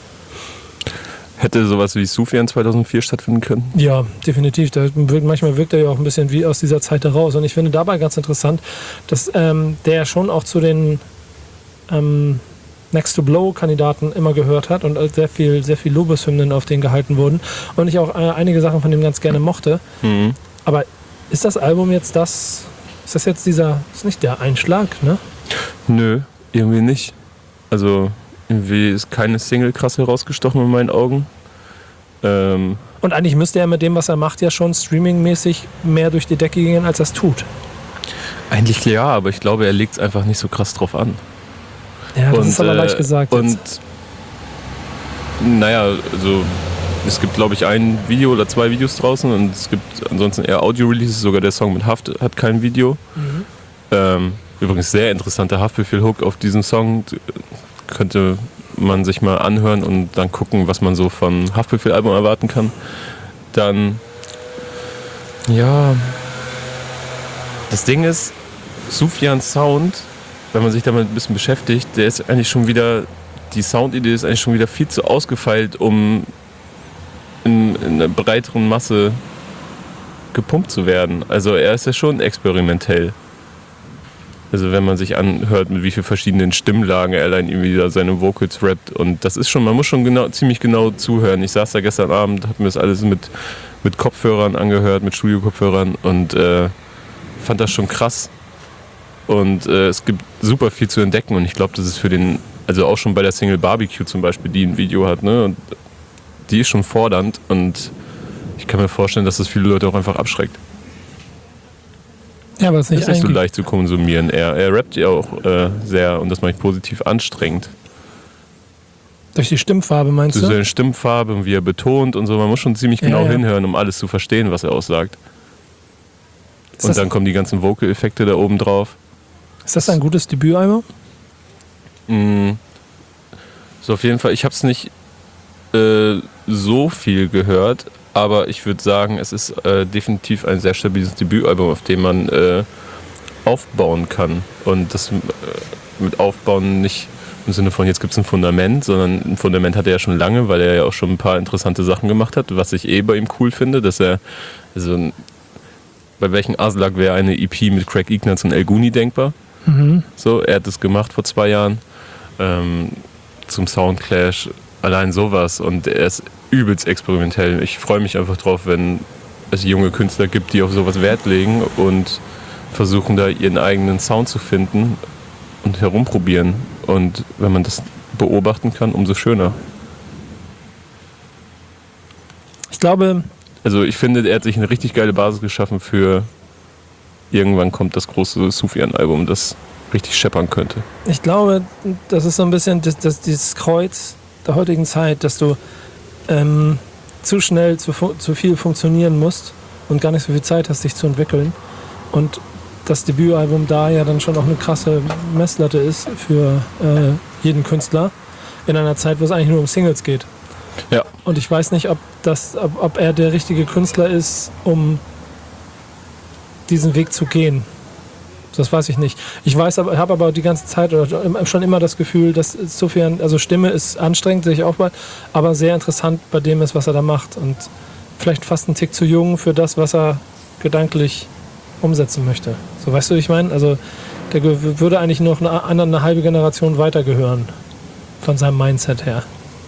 Hätte sowas wie Sufjan 2004 stattfinden können? Ja, definitiv. Manchmal wirkt er ja auch ein bisschen wie aus dieser Zeit heraus. Und ich finde dabei ganz interessant, dass der schon auch zu den Next to Blow-Kandidaten immer gehört hat und sehr viel Lobeshymnen auf den gehalten wurden. Und ich auch einige Sachen von dem ganz gerne mochte. Aber ist das Album jetzt ist das jetzt ist nicht der Einschlag, ne? Nö, irgendwie nicht. Also... Irgendwie ist keine Single krass herausgestochen in meinen Augen. Und eigentlich müsste er mit dem, was er macht, ja schon streamingmäßig mehr durch die Decke gehen, als er es tut. Eigentlich ja, aber ich glaube, er legt es einfach nicht so krass drauf an. Ja, das ist aber leicht gesagt. Und naja, also es gibt, glaube ich, ein Video oder 2 Videos draußen und es gibt ansonsten eher Audio-Releases. Sogar der Song mit Haft hat kein Video. Übrigens sehr interessanter Haftbefehl-Hook auf diesen Song. Könnte man sich mal anhören und dann gucken, was man so von Haftbefehl-Album erwarten kann. Dann, ja, das Ding ist, Sufjans Sound, wenn man sich damit ein bisschen beschäftigt, der ist eigentlich schon wieder, die Soundidee ist eigentlich schon wieder viel zu ausgefeilt, um in einer breiteren Masse gepumpt zu werden. Also er ist ja schon experimentell. Also wenn man sich anhört, mit wie vielen verschiedenen Stimmlagen er allein irgendwie da seine Vocals rappt. Und das ist schon, man muss schon ziemlich genau zuhören. Ich saß da gestern Abend, habe mir das alles mit Kopfhörern angehört, mit Studio-Kopfhörern und fand das schon krass. Und es gibt super viel zu entdecken und ich glaube, das ist also auch schon bei der Single Barbecue zum Beispiel, die ein Video hat, ne? Und die ist schon fordernd und ich kann mir vorstellen, dass das viele Leute auch einfach abschreckt. Ja, aber es ist nicht so leicht zu konsumieren. Er rappt ja auch sehr, und das mache ich positiv, anstrengend. Durch die Stimmfarbe meinst du? Durch seine Stimmfarbe und wie er betont und so. Man muss schon ziemlich genau hinhören, um alles zu verstehen, was er aussagt. Und dann kommen die ganzen Vocal-Effekte da oben drauf. Ist das ein gutes Debütalbum? So, auf jeden Fall. Ich habe es nicht so viel gehört, aber ich würde sagen, es ist definitiv ein sehr stabiles Debütalbum, auf dem man aufbauen kann. Und das mit Aufbauen nicht im Sinne von, jetzt gibt es ein Fundament, sondern ein Fundament hat er ja schon lange, weil er ja auch schon ein paar interessante Sachen gemacht hat, was ich bei ihm cool finde, dass er, also bei welchen Aslak wäre eine EP mit Craig Ignatz und El Guni denkbar? So, er hat das gemacht vor 2 Jahren zum Soundclash, allein sowas, und er ist übelst experimentell. Ich freue mich einfach drauf, wenn es junge Künstler gibt, die auf sowas Wert legen und versuchen da ihren eigenen Sound zu finden und herumprobieren. Und wenn man das beobachten kann, umso schöner. Ich glaube... Also ich finde, er hat sich eine richtig geile Basis geschaffen für irgendwann kommt das große Sufjan-Album, das richtig scheppern könnte. Ich glaube, das ist so ein bisschen dieses Kreuz der heutigen Zeit, dass du zu schnell zu viel funktionieren musst und gar nicht so viel Zeit hast, dich zu entwickeln. Und das Debütalbum da ja dann schon auch eine krasse Messlatte ist für jeden Künstler in einer Zeit, wo es eigentlich nur um Singles geht. Ja, Und ich weiß nicht, ob er der richtige Künstler ist, um diesen Weg zu gehen. Das weiß ich nicht. Ich habe aber die ganze Zeit oder schon immer das Gefühl, dass insofern, also Stimme ist anstrengend, sehe ich auch mal, aber sehr interessant bei dem ist, was er da macht. Und vielleicht fast ein Tick zu jung für das, was er gedanklich umsetzen möchte. So, weißt du, wie ich meine? Also der würde eigentlich noch eine halbe Generation weitergehören. Von seinem Mindset her.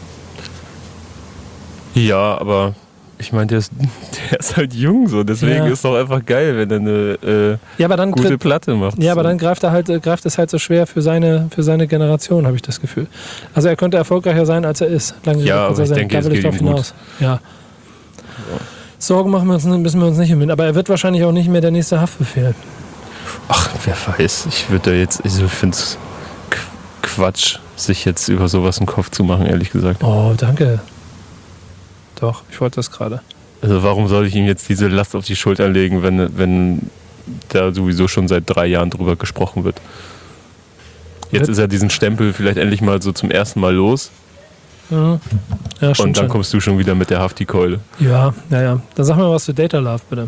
Ja, aber ich meine, der ist halt jung so, deswegen ist es doch einfach geil, wenn er eine gute Platte macht. Ja, aber dann greift es halt so schwer für seine Generation, habe ich das Gefühl. Also er könnte erfolgreicher sein, als er ist. Ja, aber ich denke, es geht ihm gut. Ja. Sorgen müssen wir uns nicht hin. Aber er wird wahrscheinlich auch nicht mehr der nächste Haftbefehl. Ach, wer weiß. Ich finde es Quatsch, sich jetzt über sowas einen Kopf zu machen, ehrlich gesagt. Oh, danke. Doch, ich wollte das gerade. Also warum soll ich ihm jetzt diese Last auf die Schulter legen, wenn da sowieso schon seit 3 Jahren drüber gesprochen wird? Jetzt ist er diesen Stempel vielleicht endlich mal so zum ersten Mal los. Mhm. Ja, und dann kommst du schon wieder mit der Hafti-Keule. Ja. Dann sag mal was zu Data Love, bitte.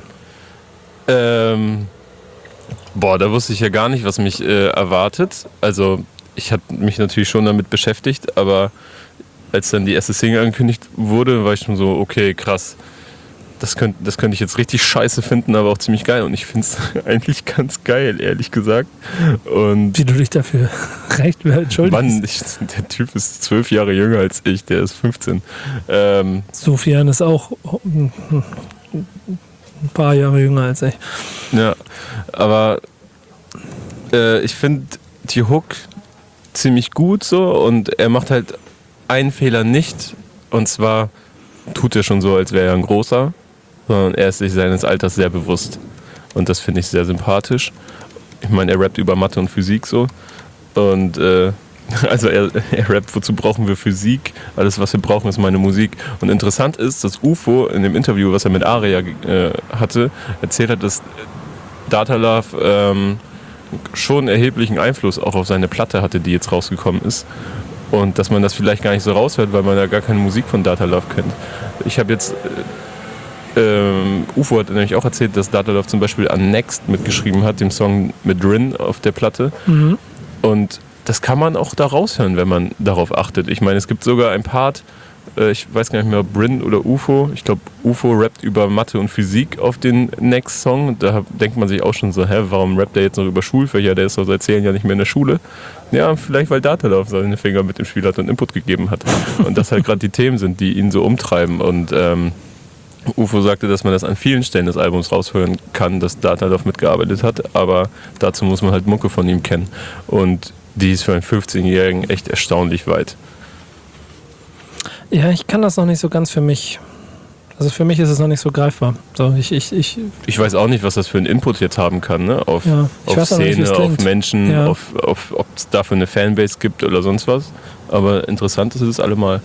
Da wusste ich ja gar nicht, was mich erwartet. Also ich habe mich natürlich schon damit beschäftigt, aber als dann die erste Single angekündigt wurde, war ich schon so, okay, krass. Das könnte ich jetzt richtig scheiße finden, aber auch ziemlich geil. Und ich finde es eigentlich ganz geil, ehrlich gesagt. Und wie du dich dafür entschuldigst. Mann, der Typ ist 12 Jahre jünger als ich, der ist 15. Sufjan ist auch ein paar Jahre jünger als ich. Ja, aber ich finde die Hook ziemlich gut so und er macht halt einen Fehler nicht, und zwar tut er schon so, als wäre er ein Großer, sondern er ist sich seines Alters sehr bewusst. Und das finde ich sehr sympathisch. Ich meine, er rappt über Mathe und Physik so. Und also er rappt, wozu brauchen wir Physik? Alles, was wir brauchen, ist meine Musik. Und interessant ist, dass UFO in dem Interview, was er mit Aria hatte, erzählt hat, dass Data Love schon erheblichen Einfluss auch auf seine Platte hatte, die jetzt rausgekommen ist. Und dass man das vielleicht gar nicht so raushört, weil man ja gar keine Musik von Data Love kennt. Ich habe jetzt, UFO hat nämlich auch erzählt, dass Data Love zum Beispiel an Next mitgeschrieben hat, dem Song mit Rin auf der Platte. Mhm. Und das kann man auch da raushören, wenn man darauf achtet. Ich meine, es gibt sogar ein Part, ich weiß gar nicht mehr, ob Rin oder UFO, ich glaube UFO rappt über Mathe und Physik auf den Next-Song. Da denkt man sich auch schon so, warum rappt der jetzt noch über Schulfächer, der ist doch seit 10 Jahren nicht mehr in der Schule. Ja, vielleicht weil Data Love seine Finger mit dem Spiel hat und Input gegeben hat. Und das halt gerade die Themen sind, die ihn so umtreiben. Und UFO sagte, dass man das an vielen Stellen des Albums raushören kann, dass Data Love mitgearbeitet hat, aber dazu muss man halt Mucke von ihm kennen. Und die ist für einen 15-Jährigen echt erstaunlich weit. Ja, ich kann das noch nicht so ganz für mich. Also für mich ist es noch nicht so greifbar. So, ich weiß auch nicht, was das für einen Input jetzt haben kann, ne? Auf Szene, nicht, auf Menschen, ob es dafür eine Fanbase gibt oder sonst was. Aber interessant ist es allemal.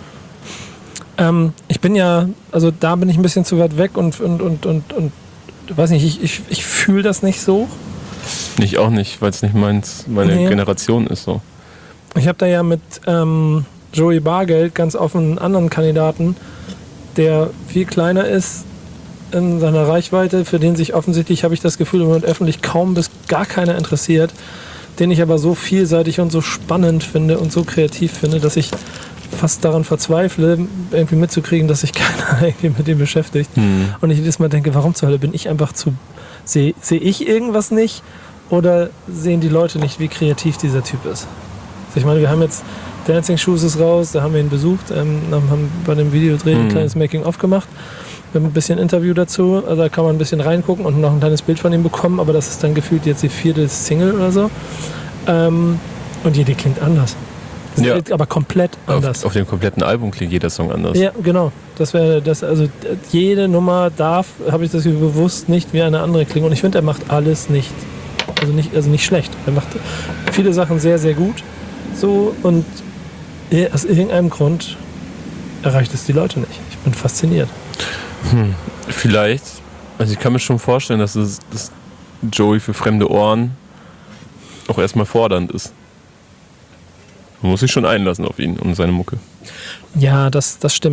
Ich bin ja, also da bin ich ein bisschen zu weit weg und weiß nicht, ich fühle das nicht so. Ich auch nicht, weil es nicht meine Generation ist so. Ich habe da ja mit Joey Bargeld ganz offen einen anderen Kandidaten, der viel kleiner ist in seiner Reichweite, für den sich offensichtlich, habe ich das Gefühl, im Moment öffentlich kaum bis gar keiner interessiert, den ich aber so vielseitig und so spannend finde und so kreativ finde, dass ich fast daran verzweifle, irgendwie mitzukriegen, dass sich keiner irgendwie mit dem beschäftigt. Und ich jedes Mal denke, warum zur Hölle bin ich einfach sehe ich irgendwas nicht oder sehen die Leute nicht, wie kreativ dieser Typ ist? Also ich meine, wir haben jetzt Dancing Shoes ist raus, da haben wir ihn besucht, haben bei dem Videodreh ein kleines Making-of gemacht. Wir haben ein bisschen Interview dazu, also da kann man ein bisschen reingucken und noch ein kleines Bild von ihm bekommen, aber das ist dann gefühlt jetzt die 4. Single oder so. Und jede klingt anders. Ja. Aber komplett anders. Auf dem kompletten Album klingt jeder Song anders. Ja, genau. Das wäre das, also jede Nummer darf, habe ich das bewusst nicht wie eine andere klingen. Und ich finde, er macht alles nicht schlecht. Er macht viele Sachen sehr, sehr gut. So, und aus irgendeinem Grund erreicht es die Leute nicht. Ich bin fasziniert. Vielleicht. Also ich kann mir schon vorstellen, dass Joey für fremde Ohren auch erstmal fordernd ist. Man muss sich schon einlassen auf ihn und seine Mucke. Ja, das stimmt.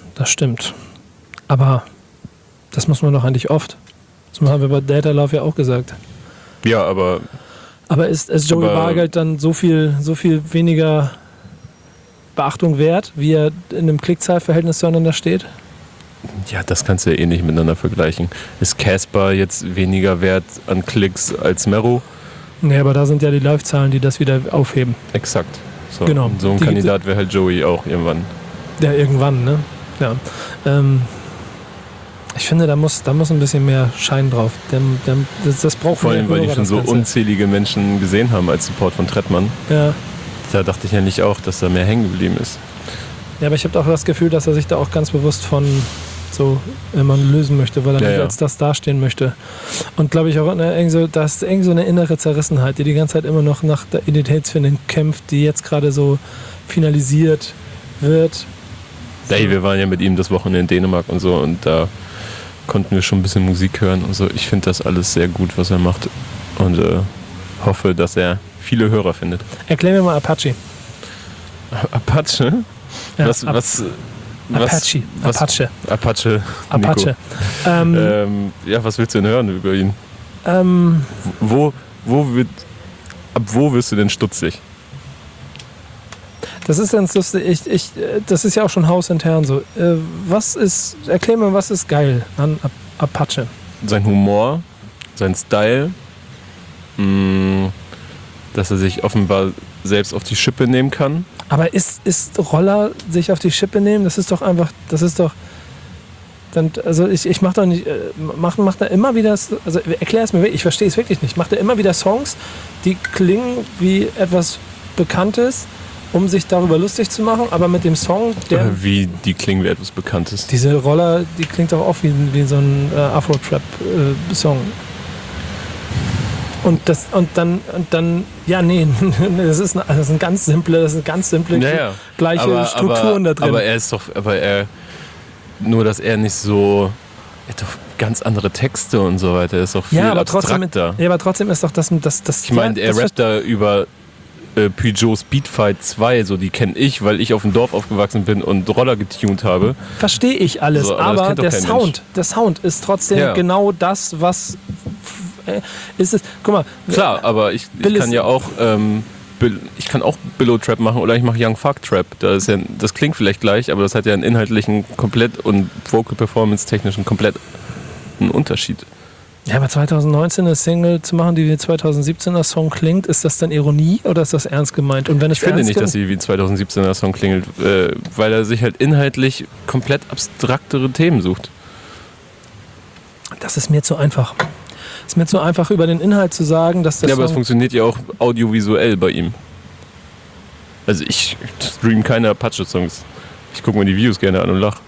das stimmt. Aber das muss man doch eigentlich oft. Das haben wir bei Data Love ja auch gesagt. Ja, aber ist Joey Bargeld dann so viel weniger Beachtung wert, wie er in einem Klickzahlverhältnis zueinander steht? ja, das kannst du ja eh nicht miteinander vergleichen. Ist Casper jetzt weniger wert an Klicks als Mero? Nee, aber da sind ja die Live-Zahlen, die das wieder aufheben. Exakt. So, Genau. Und so ein Kandidat wäre halt Joey auch irgendwann. Ja, irgendwann, ne? Ja. Ich finde, da muss ein bisschen mehr Schein drauf. Das braucht Vor allem, weil die schon so unzählige Menschen gesehen haben als Support von Trettmann. Ja. Da dachte ich ja nicht auch, dass da mehr hängen geblieben ist. Ja, aber ich habe auch das Gefühl, dass er sich da auch ganz bewusst von so immer lösen möchte, weil er nicht als das dastehen möchte. Und glaube ich auch, da ist irgend so eine innere Zerrissenheit, die ganze Zeit immer noch nach der Identitätsfindung kämpft, die jetzt gerade so finalisiert wird. Hey, wir waren ja mit ihm das Wochenende in Dänemark und so und da konnten wir schon ein bisschen Musik hören und so. Ich finde das alles sehr gut, was er macht und hoffe, dass er viele Hörer findet. Erklär mir mal Apache. Apache? Ja, Apache. Apache. Ja, was willst du denn hören über ihn? Ab wo wirst du denn stutzig? Das ist ganz lustig. Das ist ja auch schon hausintern so. Erklär mir, was ist geil an Apache? Sein Humor, sein Style, dass er sich offenbar selbst auf die Schippe nehmen kann. Aber ist Roller sich auf die Schippe nehmen? Das ist doch dann, also ich mache doch nicht, macht er immer wieder, also erklär es mir, ich verstehe es wirklich nicht. Macht er immer wieder Songs, die klingen wie etwas Bekanntes, um sich darüber lustig zu machen, aber mit dem Song, wie die klingen wie etwas Bekanntes. Diese Roller, die klingt doch auch wie so ein Afro-Trap-Song. Und dann, ja, nee, das ist eine ganz simple, gleiche Strukturen da drin. Nur dass er nicht so, er hat doch ganz andere Texte und so weiter, er ist doch viel abstrakter. Aber trotzdem ist doch das ich meine, er rappt da über Peugeot Speedfight 2, so die kenne ich, weil ich auf dem Dorf aufgewachsen bin und Roller getuned habe. Verstehe ich alles, so, aber der Sound ist trotzdem genau das, was ist es. Guck mal. Klar, aber ich kann ja auch ich kann auch Billow Trap machen oder ich mache Young Fuck Trap. Das klingt vielleicht gleich, aber das hat ja einen inhaltlichen komplett und Vocal Performance technischen komplett einen Unterschied. Ja, aber 2019 eine Single zu machen, die wie 2017er Song klingt, ist das dann Ironie oder ist das ernst gemeint? Und wenn es ich finde nicht, dass sie wie 2017er Song klingelt, weil er sich halt inhaltlich komplett abstraktere Themen sucht. Das ist mir zu einfach. Es ist mir zu einfach, über den Inhalt zu sagen, dass das. Ja, aber es funktioniert ja auch audiovisuell bei ihm. Also ich streame keine Apache-Songs. Ich gucke mir die Videos gerne an und lache.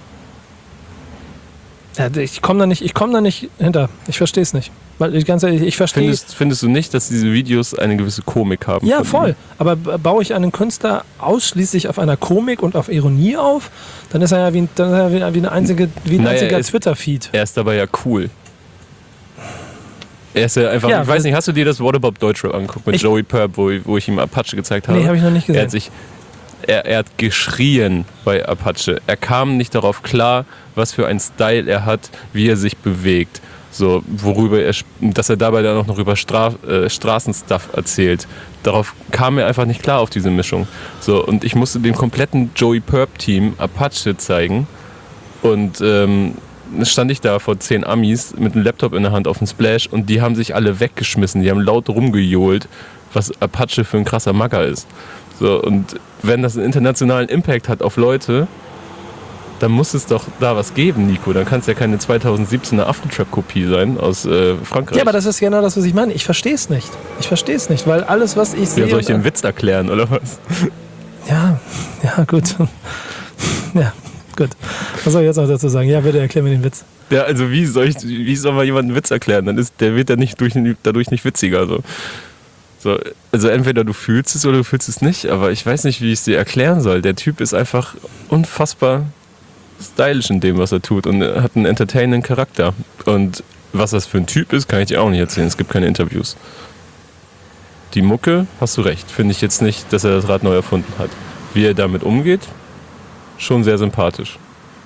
Ja, ich komme da nicht hinter. Ich verstehe es nicht. Weil ich verstehe. Findest du nicht, dass diese Videos eine gewisse Komik haben? Ja, voll. Aber baue ich einen Künstler ausschließlich auf einer Komik und auf Ironie auf, dann ist er ja wie ein einziger Twitter-Feed. Er ist dabei ja cool. Er ist ja einfach, ich weiß nicht, hast du dir das What About Deutschrap angeguckt mit Joey Purp, wo ich ihm Apache gezeigt habe? Nee, habe ich noch nicht gesehen. Er hat geschrien bei Apache. Er kam nicht darauf klar, was für einen Style er hat, wie er sich bewegt. So, dass er dabei dann auch noch über Straßenstuff erzählt. Darauf kam er einfach nicht klar auf diese Mischung. So, und ich musste dem kompletten Joey Purp-Team Apache zeigen. Und stand ich da vor 10 Amis mit einem Laptop in der Hand auf dem Splash und die haben sich alle weggeschmissen. Die haben laut rumgejohlt, was Apache für ein krasser Magger ist. So, und wenn das einen internationalen Impact hat auf Leute, dann muss es doch da was geben, Nico. Dann kann es ja keine 2017er Afro-Trap-Kopie sein aus Frankreich. Ja, aber das ist genau das, was ich meine. Ich verstehe es nicht. Weil alles, was ich sehe... Ja, soll ich den Witz erklären, oder was? Ja, gut. Ja, gut. Was soll ich jetzt noch dazu sagen? Ja, bitte erklär mir den Witz. Ja, also wie soll man jemanden einen Witz erklären? Der wird ja dadurch nicht witziger. So, also entweder du fühlst es oder du fühlst es nicht, aber ich weiß nicht, wie ich es dir erklären soll. Der Typ ist einfach unfassbar stylisch in dem, was er tut und hat einen entertainenden Charakter. Und was das für ein Typ ist, kann ich dir auch nicht erzählen. Es gibt keine Interviews. Die Mucke, hast du recht, finde ich jetzt nicht, dass er das Rad neu erfunden hat. Wie er damit umgeht, schon sehr sympathisch.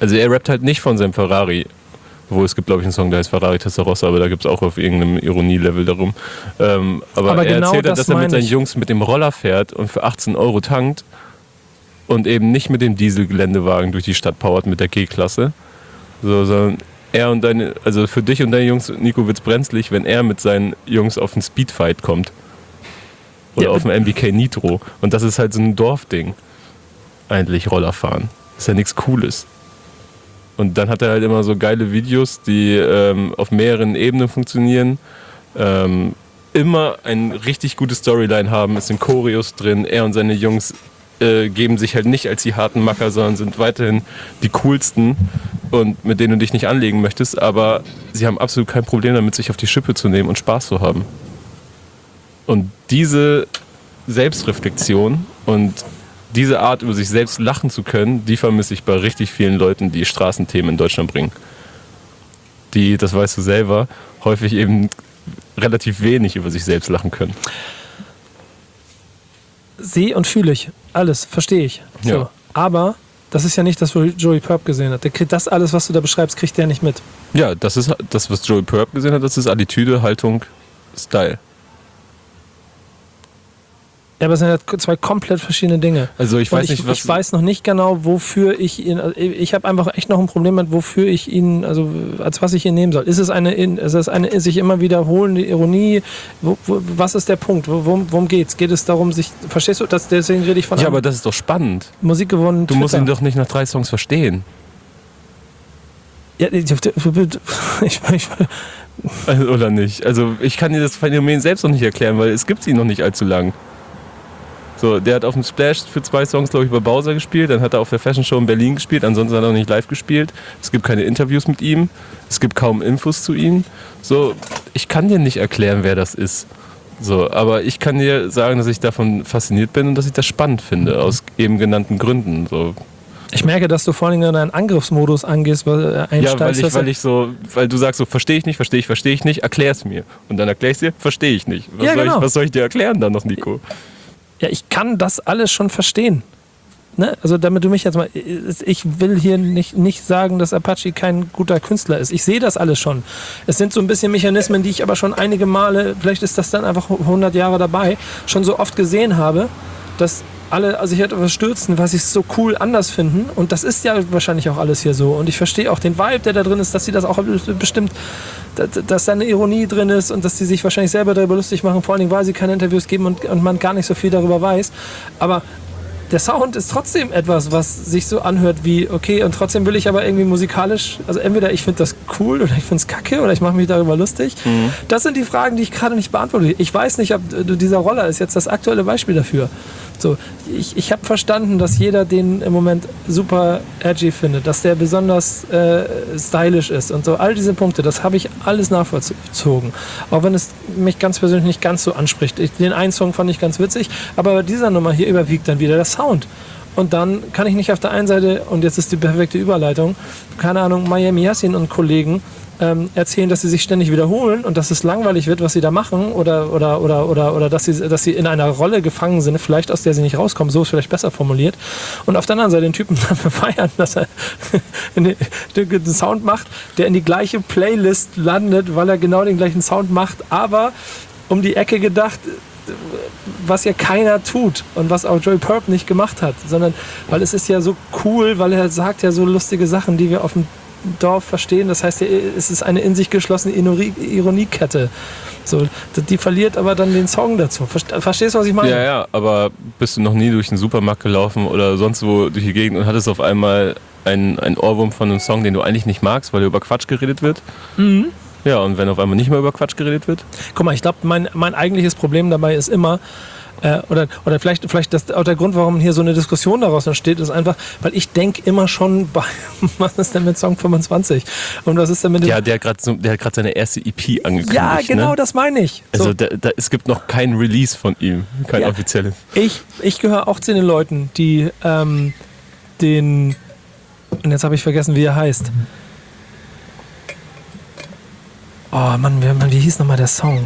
Also er rappt halt nicht von seinem Ferrari. Wo es gibt, glaube ich, einen Song, der heißt Ferrari Testarossa, aber da gibt es auch auf irgendeinem Ironielevel darum. Aber er genau erzählt, dass er mit seinen ich. Jungs mit dem Roller fährt und für 18 Euro tankt und eben nicht mit dem Dieselgeländewagen durch die Stadt powert mit der G-Klasse, sondern also für dich und deine Jungs, Nico, wird's brenzlig, wenn er mit seinen Jungs auf einen Speedfight kommt. Oder auf dem MBK Nitro. Und das ist halt so ein Dorfding. Eigentlich Rollerfahren. Ist ja nichts Cooles. Und dann hat er halt immer so geile Videos, die auf mehreren Ebenen funktionieren. Immer ein richtig gute Storyline haben. Es sind Choreos drin. Er und seine Jungs geben sich halt nicht als die harten Macker, sondern sind weiterhin die coolsten und mit denen du dich nicht anlegen möchtest. Aber sie haben absolut kein Problem damit, sich auf die Schippe zu nehmen und Spaß zu haben. Und diese Selbstreflexion und diese Art, über sich selbst lachen zu können, die vermisse ich bei richtig vielen Leuten, die Straßenthemen in Deutschland bringen. Die, das weißt du selber, häufig eben relativ wenig über sich selbst lachen können. Sehe und fühle ich. Alles, verstehe ich. So. Ja. Aber das ist ja nicht das, was Joey Purp gesehen hat. Der kriegt das alles, was du da beschreibst, kriegt der nicht mit. Ja, das ist das, was Joey Purp gesehen hat, das ist Attitüde, Haltung, Style. Ja, aber es sind ja zwei komplett verschiedene Dinge. Also ich weiß nicht, was... Ich weiß noch nicht genau, wofür ich ihn... Also ich habe einfach echt noch ein Problem mit, wofür ich ihn... Also als was ich ihn nehmen soll. Ist es eine sich immer wiederholende Ironie? Was ist der Punkt? Worum geht's? Geht es darum, sich... Verstehst du? Deswegen rede ich von... Ja, aber das ist doch spannend. Musik gewonnen. Du musst ihn doch nicht nach 3 Songs verstehen. Ja, Oder nicht? Also ich kann dir das Phänomen selbst noch nicht erklären, weil es gibt ihn noch nicht allzu lang. So, der hat auf dem Splash für 2 Songs, glaube ich, bei Bowser gespielt. Dann hat er auf der Fashion Show in Berlin gespielt. Ansonsten hat er noch nicht live gespielt. Es gibt keine Interviews mit ihm. Es gibt kaum Infos zu ihm. So, ich kann dir nicht erklären, wer das ist. So, aber ich kann dir sagen, dass ich davon fasziniert bin und dass ich das spannend finde, aus eben genannten Gründen. So. Ich merke, dass du vor allem in einen Angriffsmodus einsteigst. Ja, weil du sagst so, verstehe ich nicht, erklär es mir. Und dann erklär ich es dir, verstehe ich nicht. Was soll ich dir erklären dann noch, Nico? Ja, ich kann das alles schon verstehen. Ne? Also damit du mich jetzt mal... Ich will hier nicht sagen, dass Apache kein guter Künstler ist. Ich sehe das alles schon. Es sind so ein bisschen Mechanismen, die ich aber schon einige Male, vielleicht ist das dann einfach 100 Jahre dabei, schon so oft gesehen habe, dass alle sich etwas stürzen, was sie so cool anders finden. Und das ist ja wahrscheinlich auch alles hier so. Und ich verstehe auch den Vibe, der da drin ist, dass sie das auch bestimmt, dass da eine Ironie drin ist und dass sie sich wahrscheinlich selber darüber lustig machen, vor allen Dingen, weil sie keine Interviews geben und man gar nicht so viel darüber weiß. Aber der Sound ist trotzdem etwas, was sich so anhört wie, okay, und trotzdem will ich aber irgendwie musikalisch, also entweder ich finde das cool oder ich finde es kacke oder ich mache mich darüber lustig. Mhm. Das sind die Fragen, die ich gerade nicht beantworte. Ich weiß nicht, ob dieser Roller ist jetzt das aktuelle Beispiel dafür. So, ich habe verstanden, dass jeder den im Moment super edgy findet, dass der besonders stylisch ist und so. All diese Punkte, das habe ich alles nachvollzogen. Auch wenn es mich ganz persönlich nicht ganz so anspricht. Den einen Song fand ich ganz witzig, aber bei dieser Nummer hier überwiegt dann wieder der Sound. Und dann kann ich nicht auf der einen Seite, und jetzt ist die perfekte Überleitung, keine Ahnung, Miami Yassin und Kollegen erzählen, dass sie sich ständig wiederholen und dass es langweilig wird, was sie da machen oder dass sie in einer Rolle gefangen sind, vielleicht aus der sie nicht rauskommen, so ist vielleicht besser formuliert. Und auf der anderen Seite den Typen dafür feiern, dass er den Sound macht, der in die gleiche Playlist landet, weil er genau den gleichen Sound macht, aber um die Ecke gedacht, was ja keiner tut und was auch Joey Purp nicht gemacht hat, sondern weil es ist ja so cool, weil er sagt ja so lustige Sachen, die wir auf dem Dorf verstehen. Das heißt, es ist eine in sich geschlossene Ironiekette. So, die verliert aber dann den Song dazu. Verstehst du, was ich meine? Ja, aber bist du noch nie durch den Supermarkt gelaufen oder sonst wo durch die Gegend und hattest auf einmal einen Ohrwurm von einem Song, den du eigentlich nicht magst, weil über Quatsch geredet wird? Mhm. Ja, und wenn auf einmal nicht mehr über Quatsch geredet wird? Guck mal, ich glaube, mein eigentliches Problem dabei ist immer, oder vielleicht das, auch der Grund, warum hier so eine Diskussion daraus entsteht, ist einfach, weil ich denke immer schon bei, was ist denn mit Song 25? Und was ist denn mit dem... Ja, der hat gerade seine erste EP angekündigt. Ja, genau, ne? Das meine ich. So. Also es gibt noch kein Release von ihm, kein offizielles. Ich gehöre auch zu den Leuten, die und jetzt habe ich vergessen, wie er heißt. Oh Mann, wie hieß nochmal der Song?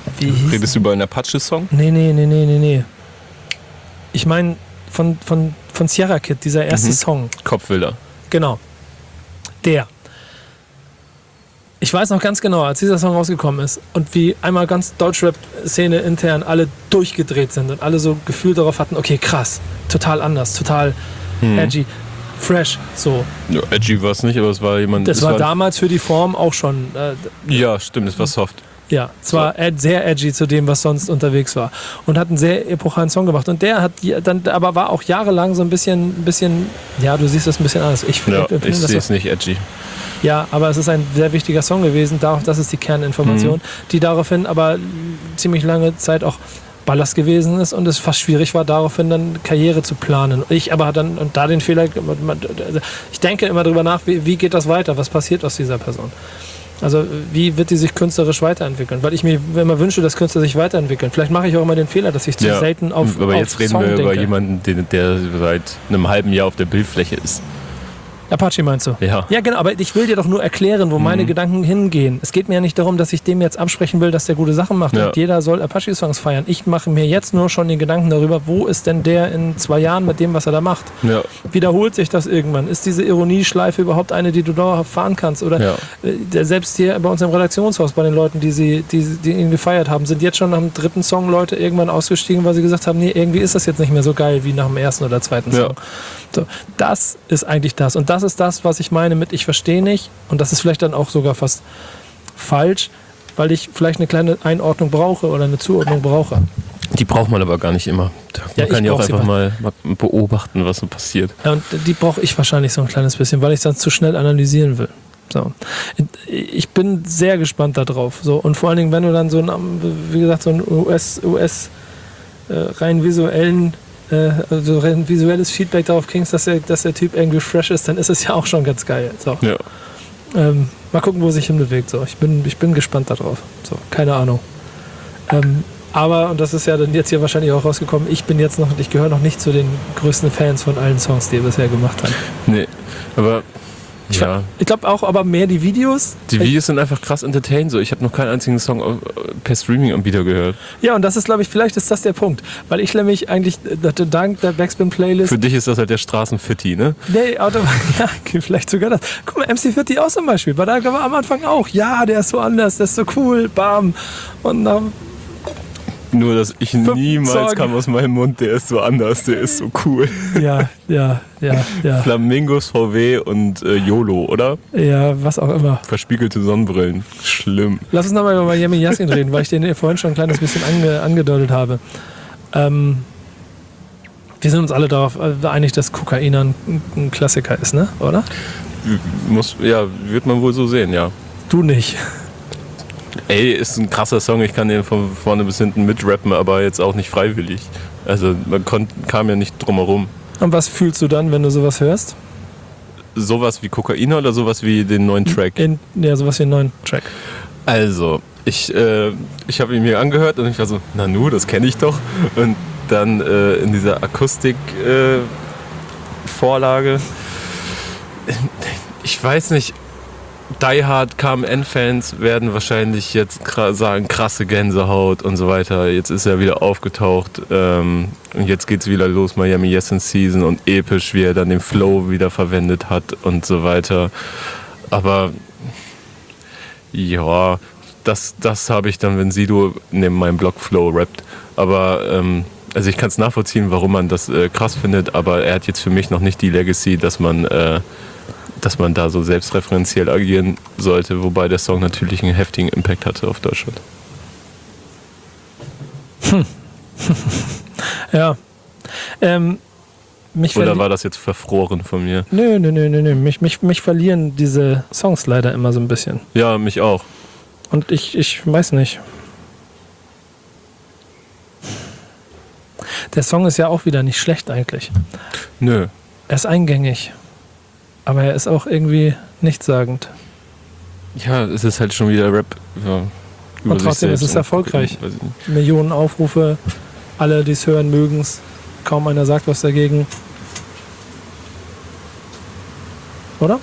Redest du über einen Apache-Song? Nee. Ich meine, von von Sierra Kid, dieser erste Song. Kopfwilder. Genau. Der. Ich weiß noch ganz genau, als dieser Song rausgekommen ist und wie einmal ganz Deutschrap-Szene intern alle durchgedreht sind und alle so Gefühl darauf hatten, okay, krass, total anders, total edgy, fresh, so. Ja, edgy war es nicht, aber es war jemand... Das war damals für die Form auch schon... ja, stimmt, es war soft. Ja, es war sehr edgy zu dem, was sonst unterwegs war. Und hat einen sehr epochalen Song gemacht. Und der hat dann aber war auch jahrelang so ein bisschen, ja, du siehst das ein bisschen anders. Ich sehe es nicht edgy. Ja, aber es ist ein sehr wichtiger Song gewesen. Das ist die Kerninformation, die daraufhin aber ziemlich lange Zeit auch Ballast gewesen ist und es fast schwierig war, daraufhin dann Karriere zu planen. Ich aber dann, und da den Fehler, ich denke immer drüber nach, wie geht das weiter? Was passiert aus dieser Person? Also wie wird die sich künstlerisch weiterentwickeln? Weil ich mir immer wünsche, dass Künstler sich weiterentwickeln. Vielleicht mache ich auch immer den Fehler, dass ich zu selten auf aber jetzt reden Song wir über denke. jemanden, der seit einem halben Jahr auf der Bildfläche ist. Apache meinst du? Ja. Ja, genau, aber ich will dir doch nur erklären, wo meine Gedanken hingehen. Es geht mir ja nicht darum, dass ich dem jetzt absprechen will, dass der gute Sachen macht und jeder soll Apache-Songs feiern. Ich mache mir jetzt nur schon den Gedanken darüber, wo ist denn der in 2 Jahren mit dem, was er da macht? Ja. Wiederholt sich das irgendwann? Ist diese Ironieschleife überhaupt eine, die du dauerhaft fahren kannst? Oder selbst hier bei uns im Redaktionshaus, bei den Leuten, die ihn gefeiert haben, sind jetzt schon nach dem 3. Song Leute irgendwann ausgestiegen, weil sie gesagt haben, nee, irgendwie ist das jetzt nicht mehr so geil wie nach dem 1. oder 2. Song. So, das ist eigentlich das. Und das ist das, was ich meine mit ich verstehe nicht. Und das ist vielleicht dann auch sogar fast falsch, weil ich vielleicht eine kleine Einordnung brauche oder eine Zuordnung brauche. Die braucht man aber gar nicht immer. Man kann ja auch einfach mal beobachten, was so passiert. Ja, und die brauche ich wahrscheinlich so ein kleines bisschen, weil ich es dann zu schnell analysieren will. So. Ich bin sehr gespannt darauf. So. Und vor allen Dingen, wenn du dann so ein US rein visuellen also ein visuelles Feedback darauf kriegst, dass der Typ irgendwie fresh ist, dann ist es ja auch schon ganz geil. So. Ja. Mal gucken, wo sich hinbewegt. So. Ich bin gespannt darauf. So, keine Ahnung. Aber, und das ist ja dann jetzt hier wahrscheinlich auch rausgekommen, ich gehöre noch nicht zu den größten Fans von allen Songs, die er bisher gemacht hat. Nee, aber ich glaube auch, aber mehr die Videos. Die Videos sind einfach krass entertained. So. Ich habe noch keinen einzigen Song per Streaming-Anbieter gehört. Ja, und das ist, glaube ich, vielleicht ist das der Punkt. Weil ich nämlich eigentlich dank der Backspin-Playlist... Für dich ist das halt der Straßenfitti, ne? Nee, ja, vielleicht sogar das. Guck mal, MC Fitti auch zum Beispiel. War da am Anfang auch. Ja, der ist so anders, der ist so cool, bam. Und dann... Nur, dass ich niemals kam aus meinem Mund, der ist so anders, der ist so cool. Ja. Flamingos, VW und YOLO, oder? Ja, was auch immer. Verspiegelte Sonnenbrillen. Schlimm. Lass uns nochmal über Miami Yassin reden, weil ich den vorhin schon ein kleines bisschen angedeutet habe. Wir sind uns alle darauf einig, dass Kokain ein Klassiker ist, ne? Oder? Wird man wohl so sehen, ja. Du nicht. Ey, ist ein krasser Song, ich kann den von vorne bis hinten mitrappen, aber jetzt auch nicht freiwillig. Also man kam ja nicht drum herum. Und was fühlst du dann, wenn du sowas hörst? Sowas wie Kokain oder sowas wie den neuen Track? Sowas wie den neuen Track. Also, ich habe ihn mir angehört und ich war so, Nanu, das kenne ich doch. Und dann in dieser Akustik-Vorlage, ich weiß nicht, Die Hard KMN-Fans werden wahrscheinlich jetzt sagen, krasse Gänsehaut und so weiter. Jetzt ist er wieder aufgetaucht und jetzt geht's wieder los, Miami Yassin Season und episch, wie er dann den Flow wieder verwendet hat und so weiter. Aber ja, das habe ich dann, wenn Sido neben meinem Blog Flow rappt. Aber also ich kann es nachvollziehen, warum man das krass findet, aber er hat jetzt für mich noch nicht die Legacy, dass man da so selbstreferenziell agieren sollte, wobei der Song natürlich einen heftigen Impact hatte auf Deutschland. Ja. Oder war das jetzt verfroren von mir? Nö. Mich verlieren diese Songs leider immer so ein bisschen. Ja, mich auch. Und ich weiß nicht. Der Song ist ja auch wieder nicht schlecht eigentlich. Nö. Er ist eingängig. Aber er ist auch irgendwie nichtssagend. Ja, es ist halt schon wieder Rap. Ja, und trotzdem ist es erfolgreich. Millionen Aufrufe, alle, die es hören, mögen es. Kaum einer sagt was dagegen. Oder?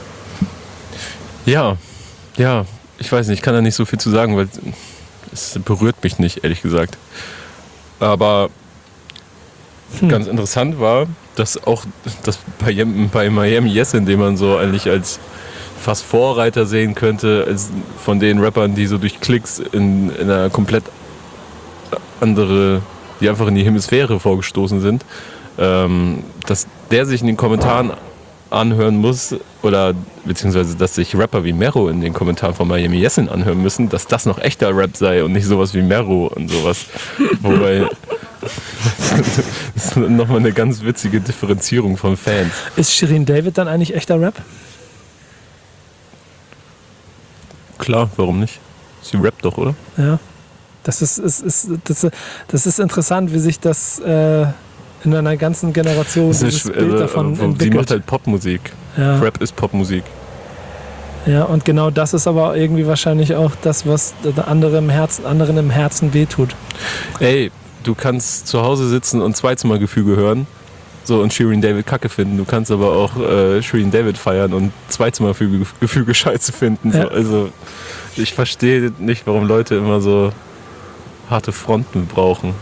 Ja. Ich weiß nicht, ich kann da nicht so viel zu sagen, weil es berührt mich nicht, ehrlich gesagt. Aber ganz interessant war, dass auch das bei Miami Yes, in dem man so eigentlich als fast Vorreiter sehen könnte, als von den Rappern, die so durch Klicks in einer komplett andere, die einfach in die Hemisphäre vorgestoßen sind, dass der sich in den Kommentaren anhören muss, oder beziehungsweise dass sich Rapper wie Mero in den Kommentaren von Miami Yessin anhören müssen, dass das noch echter Rap sei und nicht sowas wie Mero und sowas. Wobei das ist nochmal eine ganz witzige Differenzierung von Fans. Ist Shirin David dann eigentlich echter Rap? Klar, warum nicht? Sie rappt doch, oder? Ja. Das ist interessant, wie sich das in einer ganzen Generation dieses Bild davon entwickelt. Sie macht halt Popmusik. Ja. Rap ist Popmusik. Ja, und genau das ist aber irgendwie wahrscheinlich auch das, was anderen im Herzen wehtut. Ey, du kannst zu Hause sitzen und Zweizimmergefüge hören, so, und Shirin David Kacke finden. Du kannst aber auch Shirin David feiern und Zweizimmergefüge scheiße finden. So. Ja. Also ich verstehe nicht, warum Leute immer so harte Fronten brauchen.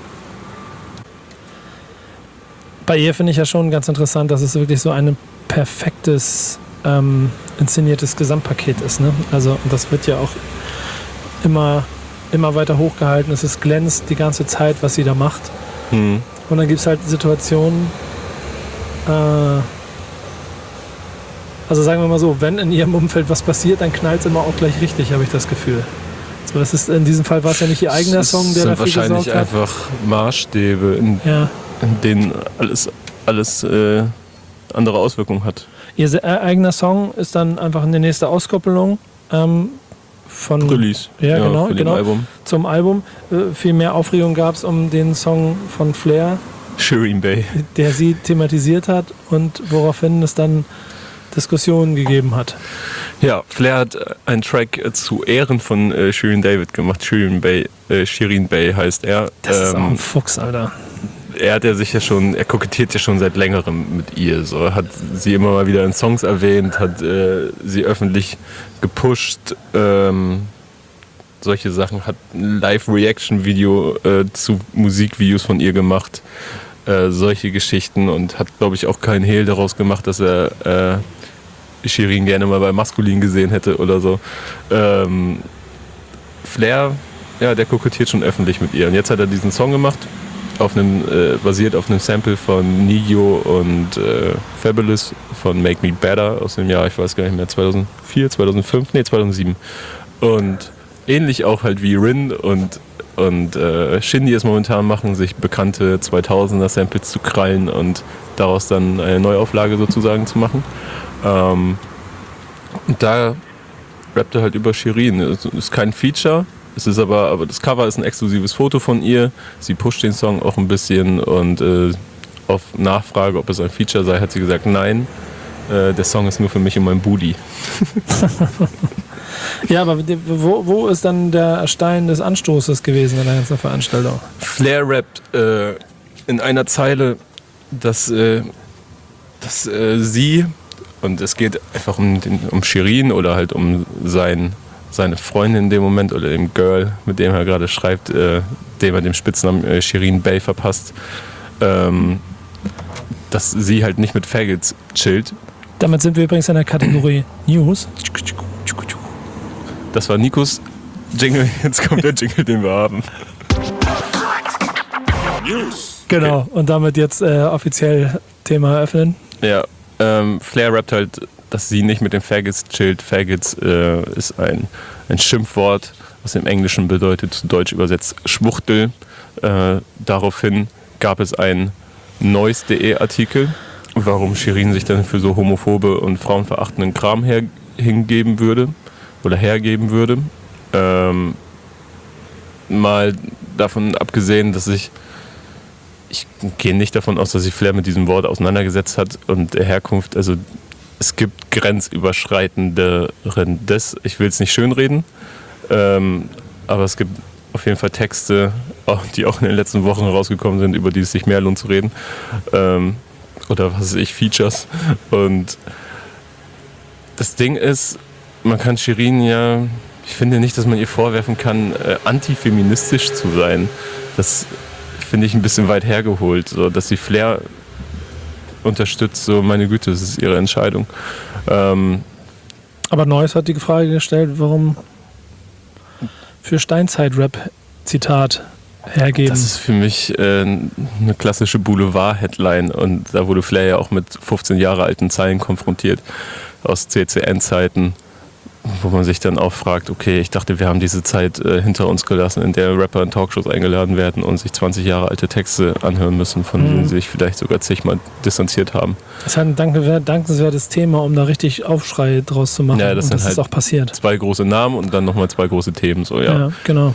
Bei ihr finde ich ja schon ganz interessant, dass es wirklich so ein perfektes inszeniertes Gesamtpaket ist. Ne? Also das wird ja auch immer weiter hochgehalten. Es glänzt die ganze Zeit, was sie da macht. Und dann gibt es halt Situationen, also sagen wir mal so, wenn in ihrem Umfeld was passiert, dann knallt es immer auch gleich richtig, habe ich das Gefühl. So, das ist, in diesem Fall war es ja nicht ihr eigener Song, der dafür gesorgt hat. Das sind wahrscheinlich einfach Maßstäbe, in denen alles andere Auswirkungen hat. Ihr eigener Song ist dann einfach eine nächste Auskoppelung von Release. Ja, genau, Album. Zum Album. Viel mehr Aufregung gab es um den Song von Flair, Shirin Bey, der sie thematisiert hat und woraufhin es dann Diskussionen gegeben hat. Ja, Flair hat einen Track zu Ehren von Shirin David gemacht. Shirin Bey heißt er. Das ist auch ein Fuchs, Alter. Er kokettiert ja schon seit längerem mit ihr. So. Hat sie immer mal wieder in Songs erwähnt, hat sie öffentlich gepusht, solche Sachen, hat ein Live-Reaction-Video zu Musikvideos von ihr gemacht, solche Geschichten, und hat, glaube ich, auch keinen Hehl daraus gemacht, dass er Shirin gerne mal bei Maskulin gesehen hätte oder so. Flair, ja, der kokettiert schon öffentlich mit ihr. Und jetzt hat er diesen Song gemacht, basiert auf einem Sample von Nio und Fabulous von Make Me Better aus dem Jahr, ich weiß gar nicht mehr, 2004, 2005, nee, 2007. Und ähnlich auch halt wie Rin und Shindy es momentan machen, sich bekannte 2000er Samples zu krallen und daraus dann eine Neuauflage sozusagen zu machen. Und da rappt er halt über Shirin. Es ist kein Feature, es ist aber das Cover ist ein exklusives Foto von ihr. Sie pusht den Song auch ein bisschen, und auf Nachfrage, ob es ein Feature sei, hat sie gesagt, nein, der Song ist nur für mich und mein Booty. Ja, aber wo ist dann der Stein des Anstoßes gewesen in der ganzen Veranstaltung? Flair rappt in einer Zeile, dass sie, und es geht einfach um Shirin oder halt um seine Freundin in dem Moment oder dem Girl, mit dem er gerade schreibt, dem er den Spitznamen Shirin Bey verpasst, dass sie halt nicht mit Faggots chillt. Damit sind wir übrigens in der Kategorie News. Das war Nikos Jingle, jetzt kommt der Jingle, den wir haben. News. Genau, okay. Und damit jetzt offiziell Thema eröffnen. Ja, Flair rappt halt, dass sie nicht mit den Faggots chillt. Faggots ist ein Schimpfwort, was im Englischen bedeutet, zu Deutsch übersetzt Schwuchtel. Daraufhin gab es einen Noise.de Artikel, warum Shirin sich dann für so homophobe und frauenverachtenden Kram hergeben würde. Mal davon abgesehen, dass ich gehe nicht davon aus, dass sich Flair mit diesem Wort auseinandergesetzt hat und der Herkunft. Also es gibt grenzüberschreitenderes. Ich will es nicht schönreden, aber es gibt auf jeden Fall Texte, die auch in den letzten Wochen rausgekommen sind, über die es sich mehr lohnt zu reden. Oder was weiß ich, Features. Und das Ding ist, man kann Shirin ja, ich finde nicht, dass man ihr vorwerfen kann, antifeministisch zu sein. Das finde ich ein bisschen weit hergeholt. So, dass sie Flair unterstützt, so meine Güte, das ist ihre Entscheidung. Aber Neuss hat die Frage gestellt, warum für Steinzeit-Rap, Zitat, hergeben. Das ist für mich eine klassische Boulevard-Headline und da wurde Flair ja auch mit 15 Jahre alten Zeilen konfrontiert aus CCN-Zeiten, wo man sich dann auch fragt, okay, ich dachte, wir haben diese Zeit hinter uns gelassen, in der Rapper in Talkshows eingeladen werden und sich 20 Jahre alte Texte anhören müssen, von denen sie sich vielleicht sogar zigmal distanziert haben. Das ist ein dankenswertes Thema, um da richtig Aufschrei draus zu machen. Ja, das und das sind ist halt auch passiert. 2 große Namen und dann nochmal 2 große Themen. So, ja. Ja, genau.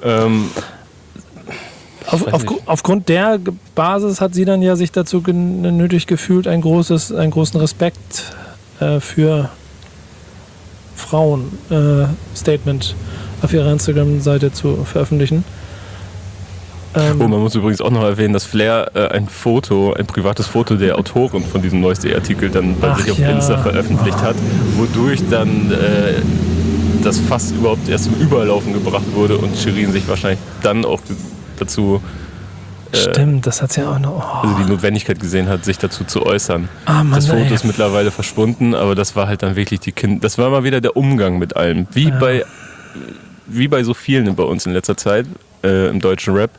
Aufgrund der Basis hat sie dann ja sich dazu nötig gefühlt, einen großen Respekt für Frauen Statement auf ihrer Instagram-Seite zu veröffentlichen. Man muss übrigens auch noch erwähnen, dass Flair ein privates Foto der Autorin von diesem Neueste-Artikel dann bei sich auf Insta veröffentlicht hat, wodurch dann das fast überhaupt erst zum Überlaufen gebracht wurde und Shirin sich wahrscheinlich dann auch dazu stimmt, das hat sie ja auch noch. Also die Notwendigkeit gesehen hat, sich dazu zu äußern. Mann, das Foto ist mittlerweile verschwunden, aber das war halt dann wirklich das war mal wieder der Umgang mit allem. Wie bei so vielen bei uns in letzter Zeit im deutschen Rap,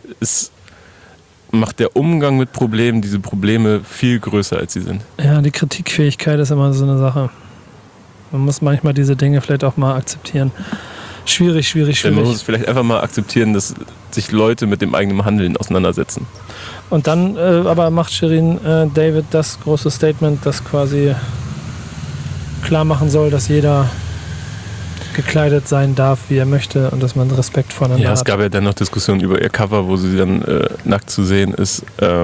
macht der Umgang mit Problemen diese Probleme viel größer, als sie sind. Ja, die Kritikfähigkeit ist immer so eine Sache. Man muss manchmal diese Dinge vielleicht auch mal akzeptieren. Schwierig. Man muss es vielleicht einfach mal akzeptieren, dass sich Leute mit dem eigenen Handeln auseinandersetzen. Und dann aber macht Shirin David das große Statement, das quasi klar machen soll, dass jeder gekleidet sein darf, wie er möchte und dass man Respekt voneinander hat. Ja, es gab ja dann noch Diskussionen über ihr Cover, wo sie dann nackt zu sehen ist.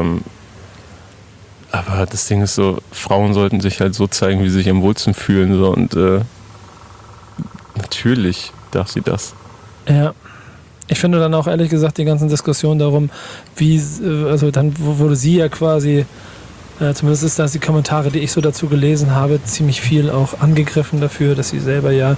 Aber das Ding ist so, Frauen sollten sich halt so zeigen, wie sie sich am wohlsten fühlen. So, und natürlich darf sie das. Ja. Ich finde dann auch ehrlich gesagt die ganzen Diskussionen darum, dann wurde sie ja quasi, zumindest ist das die Kommentare, die ich so dazu gelesen habe, ziemlich viel auch angegriffen dafür, dass sie selber ja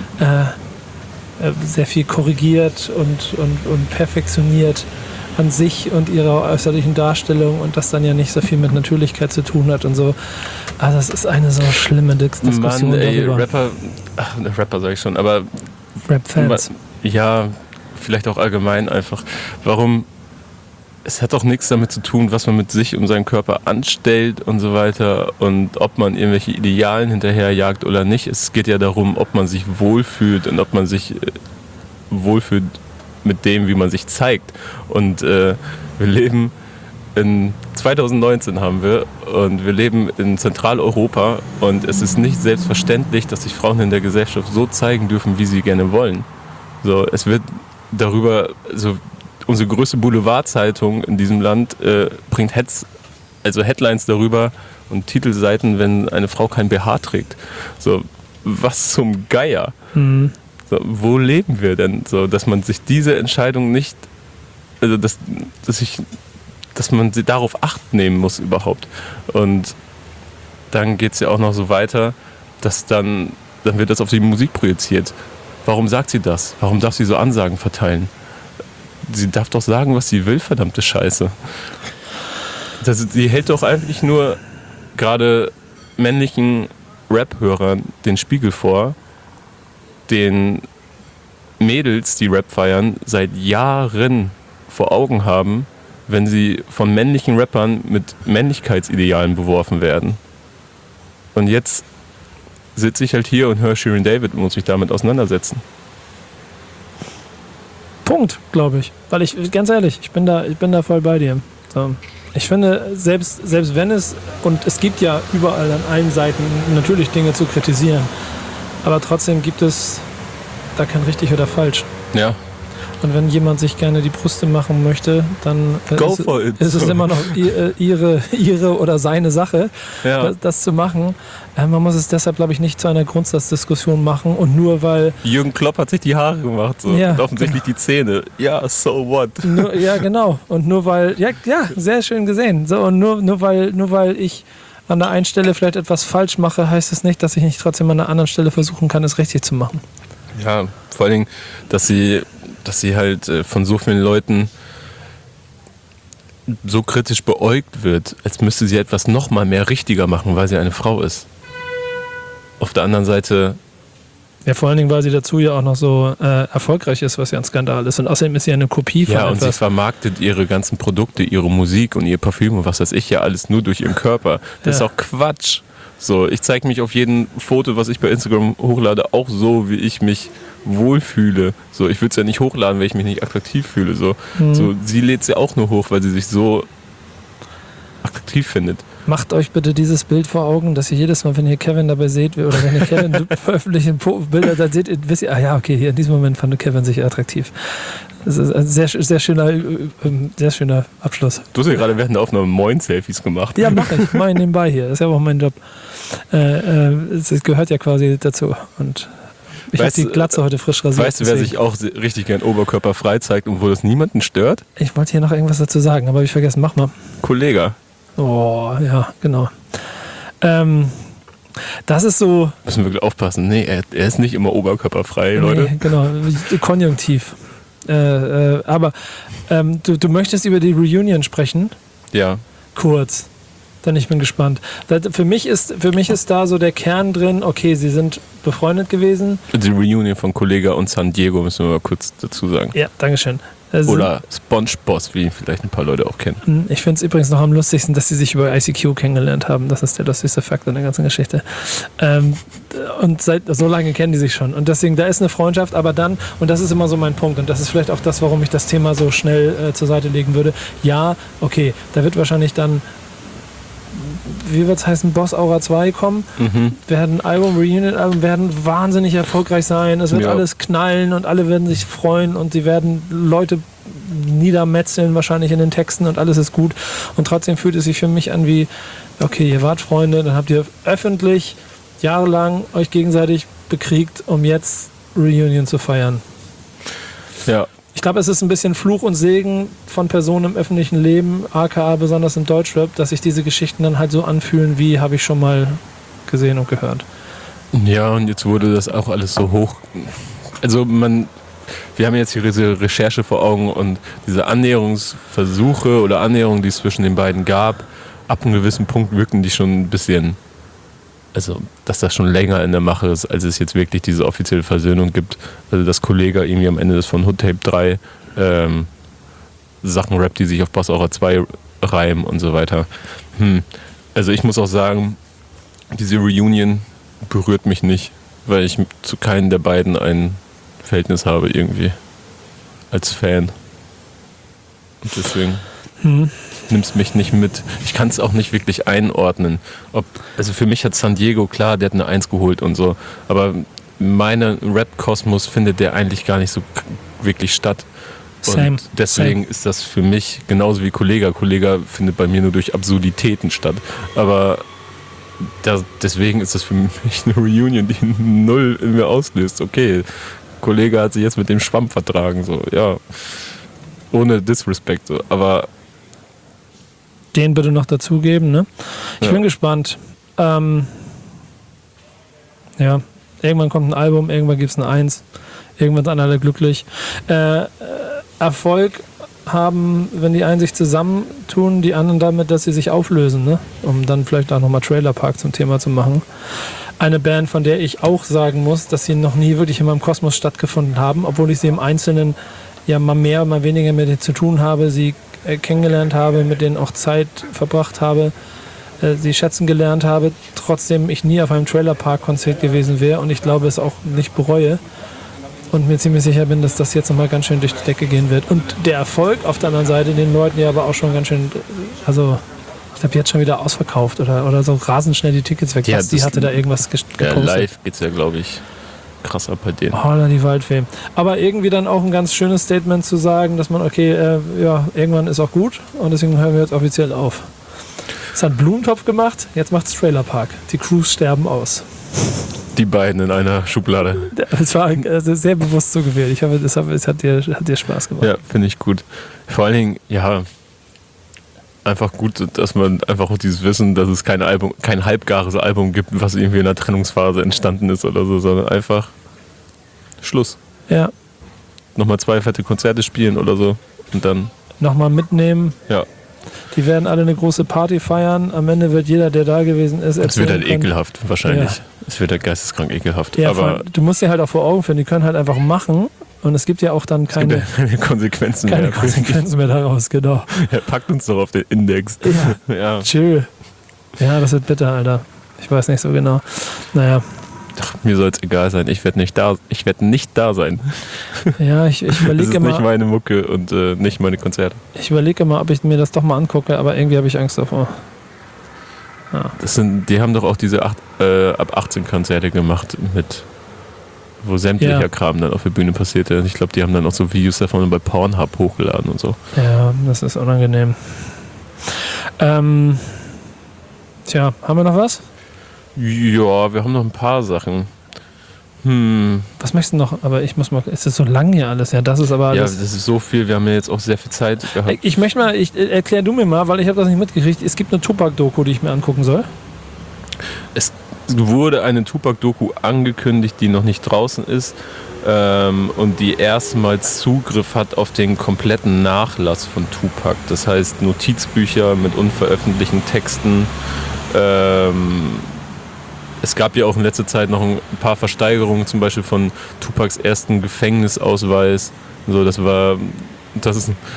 sehr viel korrigiert und perfektioniert an sich und ihrer äußerlichen Darstellung und das dann ja nicht so viel mit Natürlichkeit zu tun hat und so. Also das ist eine so schlimme Diskussion darüber. Rapper sag ich schon, aber Rap-Fans. Ja, vielleicht auch allgemein einfach. Warum? Es hat doch nichts damit zu tun, was man mit sich und seinem Körper anstellt und so weiter und ob man irgendwelche Idealen hinterherjagt oder nicht. Es geht ja darum, ob man sich wohlfühlt und ob man sich wohlfühlt mit dem, wie man sich zeigt. Und wir leben in 2019 haben wir und wir leben in Zentraleuropa und es ist nicht selbstverständlich, dass sich Frauen in der Gesellschaft so zeigen dürfen, wie sie gerne wollen. So, es wird darüber, also unsere größte Boulevardzeitung in diesem Land bringt Headlines darüber und Titelseiten, wenn eine Frau kein BH trägt. So, was zum Geier? Mhm. So, wo leben wir denn? So, dass man sich diese Entscheidung nicht, also dass man sie darauf Acht nehmen muss überhaupt. Und dann geht es ja auch noch so weiter, dass dann wird das auf die Musik projiziert. Warum sagt sie das? Warum darf sie so Ansagen verteilen? Sie darf doch sagen, was sie will, verdammte Scheiße. Sie hält doch eigentlich nur gerade männlichen Rap-Hörern den Spiegel vor, den Mädels, die Rap feiern, seit Jahren vor Augen haben, wenn sie von männlichen Rappern mit Männlichkeitsidealen beworfen werden. Und jetzt sitze ich halt hier und höre Shirin David und muss mich damit auseinandersetzen. Punkt, glaube ich. Weil ganz ehrlich, ich bin da voll bei dir. So. Ich finde, selbst wenn es gibt ja überall an allen Seiten natürlich Dinge zu kritisieren, aber trotzdem gibt es da kein richtig oder falsch. Ja. Und wenn jemand sich gerne die Brüste machen möchte, dann ist es immer noch ihre oder seine Sache, das zu machen. Man muss es deshalb, glaube ich, nicht zu einer Grundsatzdiskussion machen und nur weil... Jürgen Klopp hat sich die Haare gemacht so. Und offensichtlich die Zähne. Ja, so what? Ja, genau. Und nur weil... Ja, sehr schön gesehen. So, und nur weil ich an der einen Stelle vielleicht etwas falsch mache, heißt es nicht, dass ich nicht trotzdem an der anderen Stelle versuchen kann, es richtig zu machen. Ja, vor allen Dingen, dass sie halt von so vielen Leuten so kritisch beäugt wird, als müsste sie etwas noch mal mehr richtiger machen, weil sie eine Frau ist. Auf der anderen Seite... Ja, vor allen Dingen, weil sie dazu ja auch noch so erfolgreich ist, was ja ein Skandal ist. Und außerdem ist sie ja eine Kopie von etwas. Ja, und sie vermarktet ihre ganzen Produkte, ihre Musik und ihr Parfüm und was weiß ich ja alles nur durch ihren Körper. Das ist auch Quatsch. So, ich zeige mich auf jedem Foto, was ich bei Instagram hochlade, auch so, wie ich mich wohlfühle. So, ich würde es ja nicht hochladen, weil ich mich nicht attraktiv fühle. So, sie lädt sie auch nur hoch, weil sie sich so attraktiv findet. Macht euch bitte dieses Bild vor Augen, dass ihr jedes Mal, wenn ihr Kevin dabei seht, oder wenn ihr Kevin veröffentlichen Bilder, dann seht ihr, wisst ihr, okay, hier in diesem Moment fand Kevin sich attraktiv. Das ist ein sehr schöner Abschluss. Du hast ja gerade während der Aufnahme Moin-Selfies gemacht. Ja, mach ich. Mach ich nebenbei hier. Das ist ja auch mein Job. Es gehört ja quasi dazu. Und ich habe die Glatze heute frisch rasiert. Weißt du, wer sich auch richtig gern oberkörperfrei zeigt und wo das niemanden stört? Ich wollte hier noch irgendwas dazu sagen, aber habe ich vergessen. Mach mal. Kollege. Oh, ja, genau. Das ist so... Müssen wir wirklich aufpassen. Nee, er ist nicht immer oberkörperfrei, Leute. Nee, genau, konjunktiv. Aber du möchtest über die Reunion sprechen? Ja. Kurz. Dann ich bin gespannt. Für mich ist da so der Kern drin, okay, sie sind befreundet gewesen. Die Reunion von Kollega und San Diego müssen wir mal kurz dazu sagen. Ja, dankeschön. Oder SpongeBoss, wie ihn vielleicht ein paar Leute auch kennen. Ich finde es übrigens noch am lustigsten, dass sie sich über ICQ kennengelernt haben. Das ist der lustigste Fakt in der ganzen Geschichte. Und seit so lange kennen die sich schon. Und deswegen, da ist eine Freundschaft, aber dann, und das ist immer so mein Punkt, und das ist vielleicht auch das, warum ich das Thema so schnell zur Seite legen würde. Ja, okay, da wird wahrscheinlich dann, wie wird es heißen, Boss Aura 2 kommen, werden Reunion-Album werden wahnsinnig erfolgreich sein, es wird alles knallen und alle werden sich freuen und sie werden Leute niedermetzeln wahrscheinlich in den Texten und alles ist gut und trotzdem fühlt es sich für mich an wie, okay, ihr wart Freunde, dann habt ihr öffentlich jahrelang euch gegenseitig bekriegt, um jetzt Reunion zu feiern. Ja. Ich glaube, es ist ein bisschen Fluch und Segen von Personen im öffentlichen Leben, aka besonders im Deutschrap, dass sich diese Geschichten dann halt so anfühlen, wie habe ich schon mal gesehen und gehört. Ja, und jetzt wurde das auch alles so hoch. Also wir haben jetzt hier diese Recherche vor Augen und diese Annäherungsversuche oder Annäherungen, die es zwischen den beiden gab, ab einem gewissen Punkt wirkten die schon ein bisschen, also dass das schon länger in der Mache ist, als es jetzt wirklich diese offizielle Versöhnung gibt. Also dass Kollega irgendwie am Ende des von Hood Tape 3 Sachen rappt, die sich auf Boss Aura 2 reimen und so weiter. Also ich muss auch sagen, diese Reunion berührt mich nicht, weil ich zu keinem der beiden ein Verhältnis habe irgendwie als Fan. Und deswegen nimmst mich nicht mit. Ich kann es auch nicht wirklich einordnen. Also für mich hat San Diego, klar, der hat eine 1 geholt und so, aber meine Rap-Kosmos findet der eigentlich gar nicht so wirklich statt. Und deswegen ist das für mich genauso wie Kollega. Kollega findet bei mir nur durch Absurditäten statt. Aber deswegen ist das für mich eine Reunion, die null in mir auslöst. Okay, Kollega hat sich jetzt mit dem Schwamm vertragen, so, ja. Ohne Disrespect, so. Aber den bitte noch dazugeben, ne? Ich bin gespannt. Ja, irgendwann kommt ein Album, irgendwann gibt es eine 1, irgendwann sind alle glücklich. Erfolg haben, wenn die einen sich zusammentun, die anderen damit, dass sie sich auflösen, ne? Um dann vielleicht auch nochmal Trailer Park zum Thema zu machen. Eine Band, von der ich auch sagen muss, dass sie noch nie wirklich in meinem Kosmos stattgefunden haben, obwohl ich sie im Einzelnen ja mal mehr, mal weniger mit denen zu tun habe, sie kennengelernt habe, mit denen auch Zeit verbracht habe, sie schätzen gelernt habe, trotzdem ich nie auf einem Trailer Park Konzert gewesen wäre und ich glaube es auch nicht bereue und mir ziemlich sicher bin, dass das jetzt nochmal ganz schön durch die Decke gehen wird. Und der Erfolg auf der anderen Seite, den Leuten ja aber auch schon ganz schön, also ich glaube, jetzt schon wieder ausverkauft oder so rasend schnell die Tickets weg. Ja, die hatte da irgendwas gepostet. Ja, live geht's ja, glaube ich, krass ab bei denen. Holla die Waldfee. Aber irgendwie dann auch ein ganz schönes Statement zu sagen, dass man, okay, irgendwann ist auch gut und deswegen hören wir jetzt offiziell auf. Das hat Blumentopf gemacht, jetzt macht's Trailer Park. Die Crews sterben aus. Die beiden in einer Schublade. Das war sehr bewusst so gewählt. Ich hoffe, es hat dir Spaß gemacht. Ja, finde ich gut. Vor allen Dingen, ja, einfach gut, dass man einfach auch dieses Wissen, dass es kein halbgares Album gibt, was irgendwie in einer Trennungsphase entstanden ist oder so, sondern einfach Schluss. Ja. Nochmal 2 fette Konzerte spielen oder so und dann nochmal mitnehmen. Ja. Die werden alle eine große Party feiern. Am Ende wird jeder, der da gewesen ist, es wird halt ekelhaft, wahrscheinlich. Ja. Es wird halt geisteskrank ekelhaft. Ja, aber du musst dir halt auch vor Augen führen, die können halt einfach machen. Und es gibt ja auch dann keine Konsequenzen mehr daraus, genau. Ja, packt uns doch auf den Index. Ja. Chill. Ja, das wird bitter, Alter. Ich weiß nicht so genau. Naja. Ach, mir soll es egal sein. Ich werde nicht da sein. Ja, ich überlege immer. Das ist nicht meine Mucke und nicht meine Konzerte. Ich überlege immer, ob ich mir das doch mal angucke, aber irgendwie habe ich Angst davor. Ja. Die haben doch auch diese ab 18 Konzerte gemacht wo sämtlicher Kram dann auf der Bühne passierte. Ich glaube, die haben dann auch so Videos davon bei Pornhub hochgeladen und so. Ja, das ist unangenehm. Haben wir noch was? Ja, wir haben noch ein paar Sachen. Was möchtest du noch? Aber ich muss mal. Es ist so lang hier alles. Ja, das ist aber alles. Ja, das ist so viel. Wir haben ja jetzt auch sehr viel Zeit gehabt. Erklär du mir mal, weil ich habe das nicht mitgekriegt. Es gibt eine Tupac-Doku, die ich mir angucken soll. Es wurde eine Tupac-Doku angekündigt, die noch nicht draußen ist und die erstmals Zugriff hat auf den kompletten Nachlass von Tupac. Das heißt Notizbücher mit unveröffentlichten Texten. Es gab ja auch in letzter Zeit noch ein paar Versteigerungen, zum Beispiel von Tupacs ersten Gefängnisausweis. So, der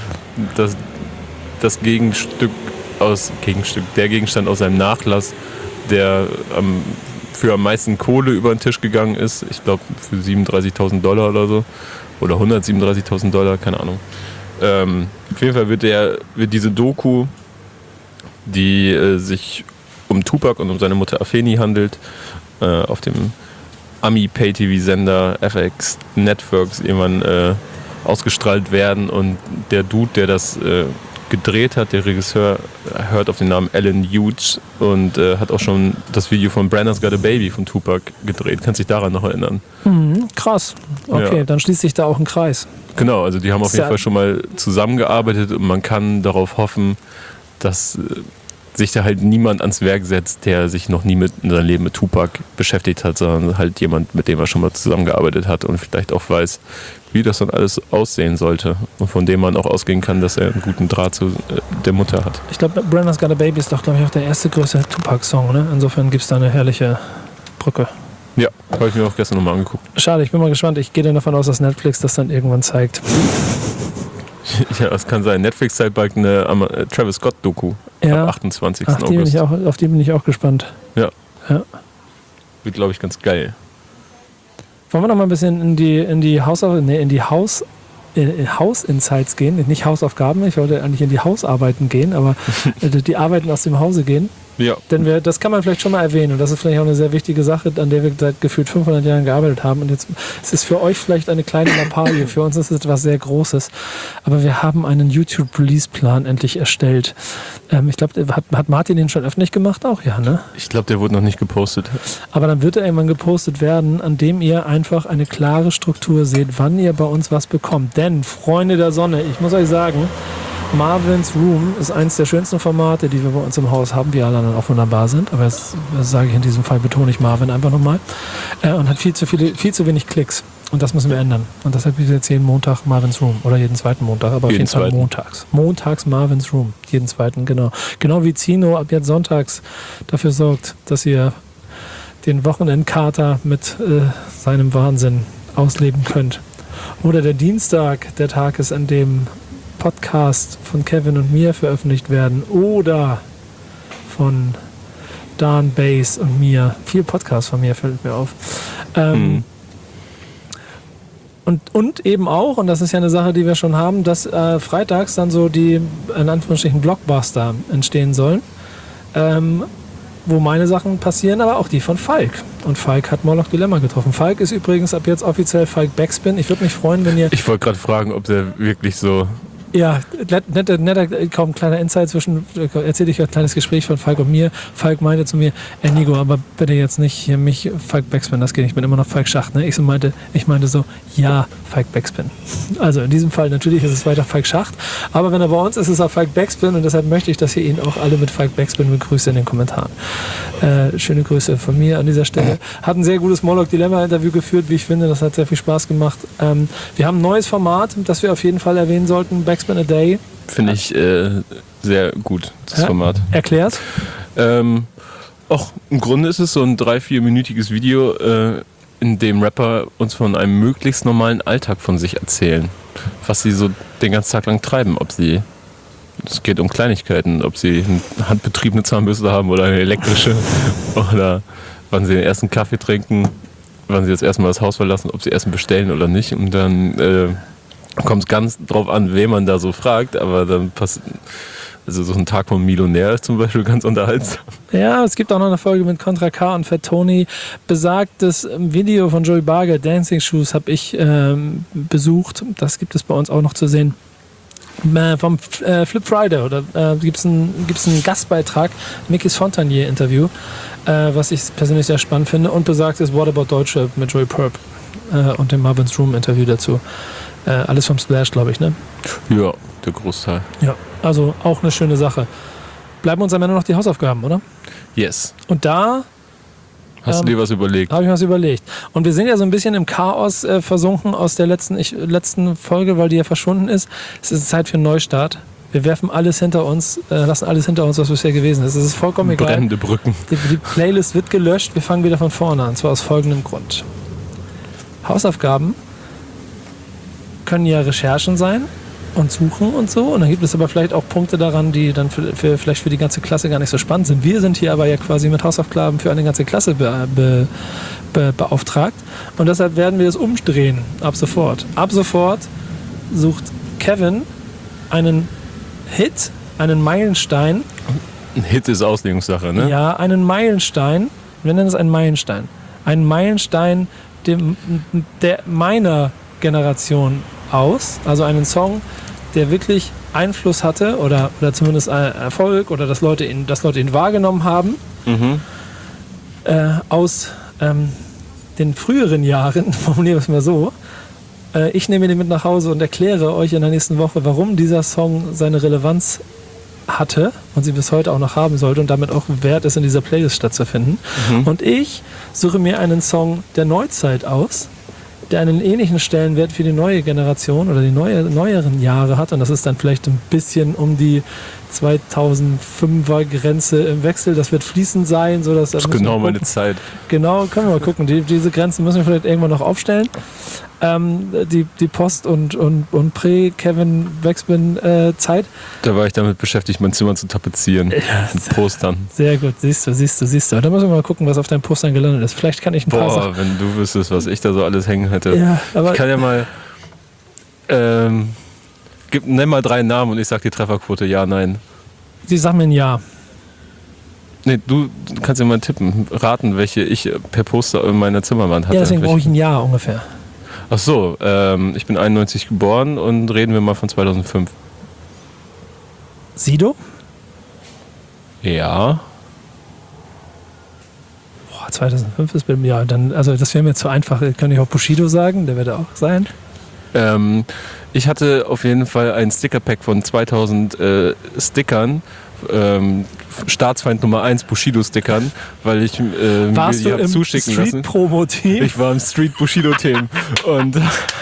Gegenstand aus seinem Nachlass, der für am meisten Kohle über den Tisch gegangen ist. Ich glaube für $37.000 oder so. Oder $137.000, keine Ahnung. Auf jeden Fall wird diese Doku, die sich um Tupac und um seine Mutter Afeni handelt, auf dem Ami-Pay-TV-Sender FX Networks irgendwann ausgestrahlt werden. Und der Dude, der das gedreht hat, der Regisseur, hört auf den Namen Alan Hughes und hat auch schon das Video von Brandon's Got a Baby von Tupac gedreht. Kannst dich daran noch erinnern? Krass. Okay, Dann schließt sich da auch ein Kreis. Genau, also die haben auf jeden Fall schon mal zusammengearbeitet und man kann darauf hoffen, dass sich da halt niemand ans Werk setzt, der sich noch nie in seinem Leben mit Tupac beschäftigt hat, sondern halt jemand, mit dem er schon mal zusammengearbeitet hat und vielleicht auch weiß, wie das dann alles aussehen sollte und von dem man auch ausgehen kann, dass er einen guten Draht zu der Mutter hat. Ich glaube, Brandon's Got a Baby ist doch, glaube ich, auch der erste größere Tupac-Song, ne? Insofern gibt es da eine herrliche Brücke. Ja, habe ich mir auch gestern nochmal angeguckt. Schade, ich bin mal gespannt. Ich gehe dann davon aus, dass Netflix das dann irgendwann zeigt. Ja, das kann sein. Netflix zeigt bald eine Travis Scott-Doku ab 28. August. Auf die bin ich auch gespannt. Ja. Wird, glaube ich, ganz geil. Wollen wir noch mal ein bisschen in die Haus-Insights gehen? Nicht Hausaufgaben, ich wollte eigentlich in die Hausarbeiten gehen, aber die Arbeiten aus dem Hause gehen. Ja. Denn das kann man vielleicht schon mal erwähnen und das ist vielleicht auch eine sehr wichtige Sache, an der wir seit gefühlt 500 Jahren gearbeitet haben und jetzt es ist für euch vielleicht eine kleine Lappalie, für uns ist es etwas sehr Großes, aber wir haben einen YouTube-Release-Plan endlich erstellt. Ich glaube, hat Martin den schon öffentlich gemacht auch? Ja, ne? Ich glaube, der wurde noch nicht gepostet. Aber dann wird er irgendwann gepostet werden, an dem ihr einfach eine klare Struktur seht, wann ihr bei uns was bekommt. Denn, Freunde der Sonne, ich muss euch sagen, Marvin's Room ist eines der schönsten Formate, die wir bei uns im Haus haben, wie alle anderen auch wunderbar sind. Aber das sage ich in diesem Fall, betone ich Marvin einfach nochmal. Und hat viel zu wenig Klicks. Und das müssen wir ändern. Und deshalb gibt es jetzt jeden Montag Marvin's Room. Oder jeden zweiten Montag, aber auf jeden Fall montags. Montags Marvin's Room. Jeden zweiten, genau. Genau wie Zino ab jetzt sonntags dafür sorgt, dass ihr den Wochenendkater mit seinem Wahnsinn ausleben könnt. Oder der Dienstag, der Tag ist, an dem Podcast von Kevin und mir veröffentlicht werden oder von Dan, Bass und mir. Viel Podcast von mir fällt mir auf. Und eben auch, und das ist ja eine Sache, die wir schon haben, dass freitags dann so die, in Anführungsstrichen, Blockbuster entstehen sollen, wo meine Sachen passieren, aber auch die von Falk. Und Falk hat Moloch Dilemma getroffen. Falk ist übrigens ab jetzt offiziell Falk Backspin. Ich würde mich freuen, wenn ihr... Ich wollte gerade fragen, ob der wirklich so... Ja, netter kaum kleiner Insight erzähle ich ein kleines Gespräch von Falk und mir. Falk meinte zu mir, Nico, aber bitte jetzt nicht hier mich Falk Backspin, das geht nicht, ich bin immer noch Falk Schacht. Ne? Ich meinte so, ja, Falk Backspin. Also in diesem Fall natürlich ist es weiter Falk Schacht, aber wenn er bei uns ist, ist er Falk Backspin und deshalb möchte ich, dass ihr ihn auch alle mit Falk Backspin begrüßt in den Kommentaren. Schöne Grüße von mir an dieser Stelle. Hat ein sehr gutes Moloch Dilemma Interview geführt, wie ich finde, das hat sehr viel Spaß gemacht. Wir haben ein neues Format, das wir auf jeden Fall erwähnen sollten, Backspin Backspin a Day. Finde ich sehr gut, das Format. Erklär's. Im Grunde ist es so ein 3-4-minütiges Video, in dem Rapper uns von einem möglichst normalen Alltag von sich erzählen. Was sie so den ganzen Tag lang treiben. Es geht um Kleinigkeiten, ob sie eine handbetriebene Zahnbürste haben oder eine elektrische. Oder wann sie den ersten Kaffee trinken, wann sie das erste Mal das Haus verlassen, ob sie Essen bestellen oder nicht. Und dann kommt es ganz drauf an, wen man da so fragt. Aber dann passiert... Also so ein Tag vom Millionär ist zum Beispiel ganz unterhaltsam. Ja, es gibt auch noch eine Folge mit Contra K und Fat Tony. Besagtes Video von Joey Barger, Dancing Shoes, habe ich besucht. Das gibt es bei uns auch noch zu sehen. Vom Flip Friday oder gibt es einen Gastbeitrag, Mickey's Fontanier Interview, was ich persönlich sehr spannend finde. Und besagtes What About Deutsche mit Joey Perp und dem Marvin's Room Interview dazu. Alles vom Splash, glaube ich, ne? Ja, der Großteil. Ja, also auch eine schöne Sache. Bleiben uns am Ende noch die Hausaufgaben, oder? Yes. Und da... Hast du dir was überlegt? Habe ich mir was überlegt. Und wir sind ja so ein bisschen im Chaos versunken aus der letzten Folge, weil die ja verschwunden ist. Es ist Zeit für einen Neustart. Wir werfen alles hinter uns, lassen alles hinter uns, was bisher gewesen ist. Es ist vollkommen egal. Brennende Brücken. Die Playlist wird gelöscht. Wir fangen wieder von vorne an. Und zwar aus folgendem Grund. Hausaufgaben können ja Recherchen sein und suchen und so. Und dann gibt es aber vielleicht auch Punkte daran, die dann vielleicht für die ganze Klasse gar nicht so spannend sind. Wir sind hier aber ja quasi mit Hausaufgaben für eine ganze Klasse beauftragt. Und deshalb werden wir es umdrehen ab sofort. Ab sofort sucht Kevin einen Hit, einen Meilenstein. Ein Hit ist Auslegungssache, ne? Ja, einen Meilenstein. Wir nennen es einen Meilenstein. Einen Meilenstein der meiner Generation aus. Also einen Song, der wirklich Einfluss hatte oder zumindest Erfolg oder dass Leute ihn wahrgenommen haben. Mhm. Aus den früheren Jahren, formulieren wir es mal so. Ich nehme den mit nach Hause und erkläre euch in der nächsten Woche, warum dieser Song seine Relevanz hatte und sie bis heute auch noch haben sollte und damit auch wert ist, in dieser Playlist stattzufinden. Mhm. Und ich suche mir einen Song der Neuzeit aus, der einen ähnlichen Stellenwert für die neue Generation oder die neueren Jahre hat. Und das ist dann vielleicht ein bisschen um die 2005er Grenze im Wechsel. Das wird fließend sein. Das ist genau meine Zeit. Genau, können wir mal gucken. Diese Grenzen müssen wir vielleicht irgendwann noch aufstellen. Die Post- und Prä-Kevin Backspin-Zeit. Da war ich damit beschäftigt, mein Zimmer zu tapezieren. Ja, mit Postern. Sehr gut, siehst du. Da müssen wir mal gucken, was auf deinen Postern gelandet ist. Vielleicht kann ich ein paar Sachen... wenn du wüsstest, was ich da so alles hängen hätte. Ja, aber ich kann ja mal... nenn mal 3 Namen und ich sag die Trefferquote ja, nein. Sie sagen mir ein Ja. Nee, du kannst ja mal tippen, raten, welche ich per Poster in meiner Zimmerwand hatte. Ja, deswegen brauche ich ein Jahr ungefähr. Ach so, ich bin 91 geboren und reden wir mal von 2005. Sido? Ja. 2005 ist ja dann, also das wäre mir zu einfach. Kann ich auch Bushido sagen, der wird auch sein. Ich hatte auf jeden Fall ein Stickerpack von 2000 Stickern. Staatsfeind Nummer 1 Bushido-Stickern, weil ich mir die habe zuschicken lassen. Street-Promo-Team? Ich war im Street-Bushido-Team und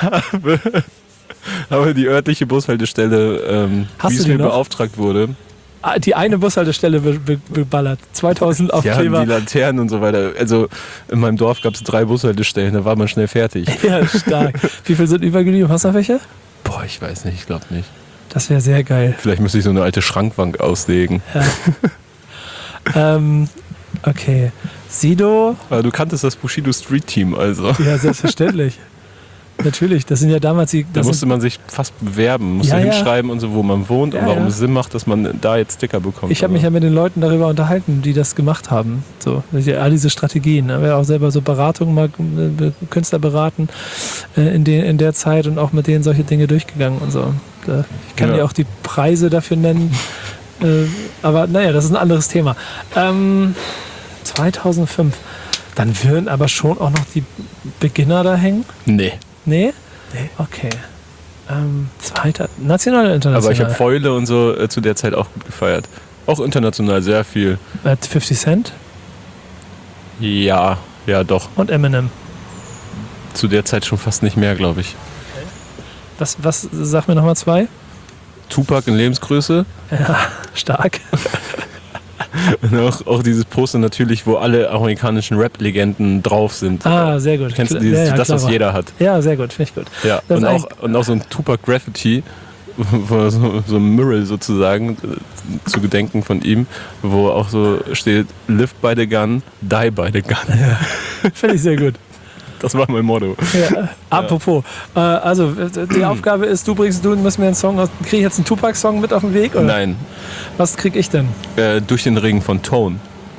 habe die örtliche Bushaltestelle, wie es mir beauftragt wurde. Die eine Bushaltestelle beballert. 2000 Aufkleber. Ja, die Laternen und so weiter. Also in meinem Dorf gab es 3 Bushaltestellen, da war man schnell fertig. Ja, stark. Wie viel sind übergeblieben? Hast du noch welche? Boah, ich weiß nicht, ich glaube nicht. Das wäre sehr geil. Vielleicht müsste ich so eine alte Schrankwand auslegen. Ja. Okay. Sido. Aber du kanntest das Bushido Street Team also. Ja, selbstverständlich. Natürlich, das sind ja damals die... Da musste man sich fast bewerben, musste hinschreiben und so, wo man wohnt und warum es Sinn macht, dass man da jetzt Sticker bekommt. Ich habe mich ja mit den Leuten darüber unterhalten, die das gemacht haben. So, all diese Strategien. Ich habe ja auch selber so Beratungen, mal Künstler beraten in der Zeit und auch mit denen solche Dinge durchgegangen und so. Ich kann dir auch die Preise dafür nennen. Aber naja, das ist ein anderes Thema. 2005. Dann würden aber schon auch noch die Beginner da hängen? Nee? Okay. National oder international? Aber ich habe Fäule und so zu der Zeit auch gut gefeiert. Auch international sehr viel. 50 Cent? Ja, doch. Und Eminem? Zu der Zeit schon fast nicht mehr, glaube ich. Was sag mir nochmal 2? Tupac in Lebensgröße. Ja, stark. Und auch dieses Poster natürlich, wo alle amerikanischen Rap-Legenden drauf sind. Ah, sehr gut. Kennst du dieses, ja, das, was klar. jeder hat? Ja, sehr gut, finde ich gut. Ja, und auch so ein Tupac-Graffiti, so ein Mural sozusagen, zu gedenken von ihm, wo auch so steht, live by the gun, die by the gun. Ja. Finde ich sehr gut. Das war mein Motto. Ja. Apropos, also die Aufgabe ist, du musst mir einen Song aus. Kriege ich jetzt einen Tupac-Song mit auf den Weg? Oder? Nein, Was krieg ich denn? durch den Regen von Tone.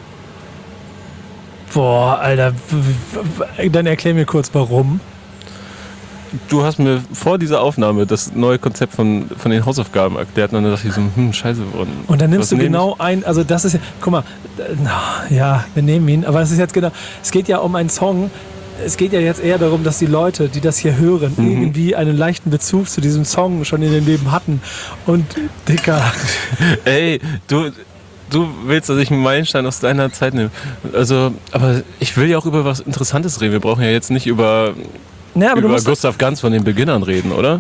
Boah, Alter, dann erklär mir kurz, warum. Du hast mir vor dieser Aufnahme das neue Konzept von den Hausaufgaben erklärt und dann dachte ich so, scheiße. Und dann nimmst was du genau also das ist ja, guck mal, ja, wir nehmen ihn, aber es ist jetzt genau, es geht ja um einen Song. Es geht ja jetzt eher darum, dass die Leute, die das hier hören, irgendwie einen leichten Bezug zu diesem Song schon in ihrem Leben hatten. Und, Dicker. Ey, du willst, dass ich einen Meilenstein aus deiner Zeit nehme. Also, aber ich will ja auch über was Interessantes reden. Wir brauchen ja jetzt nicht über Gustav Ganz von den Beginnern reden, oder?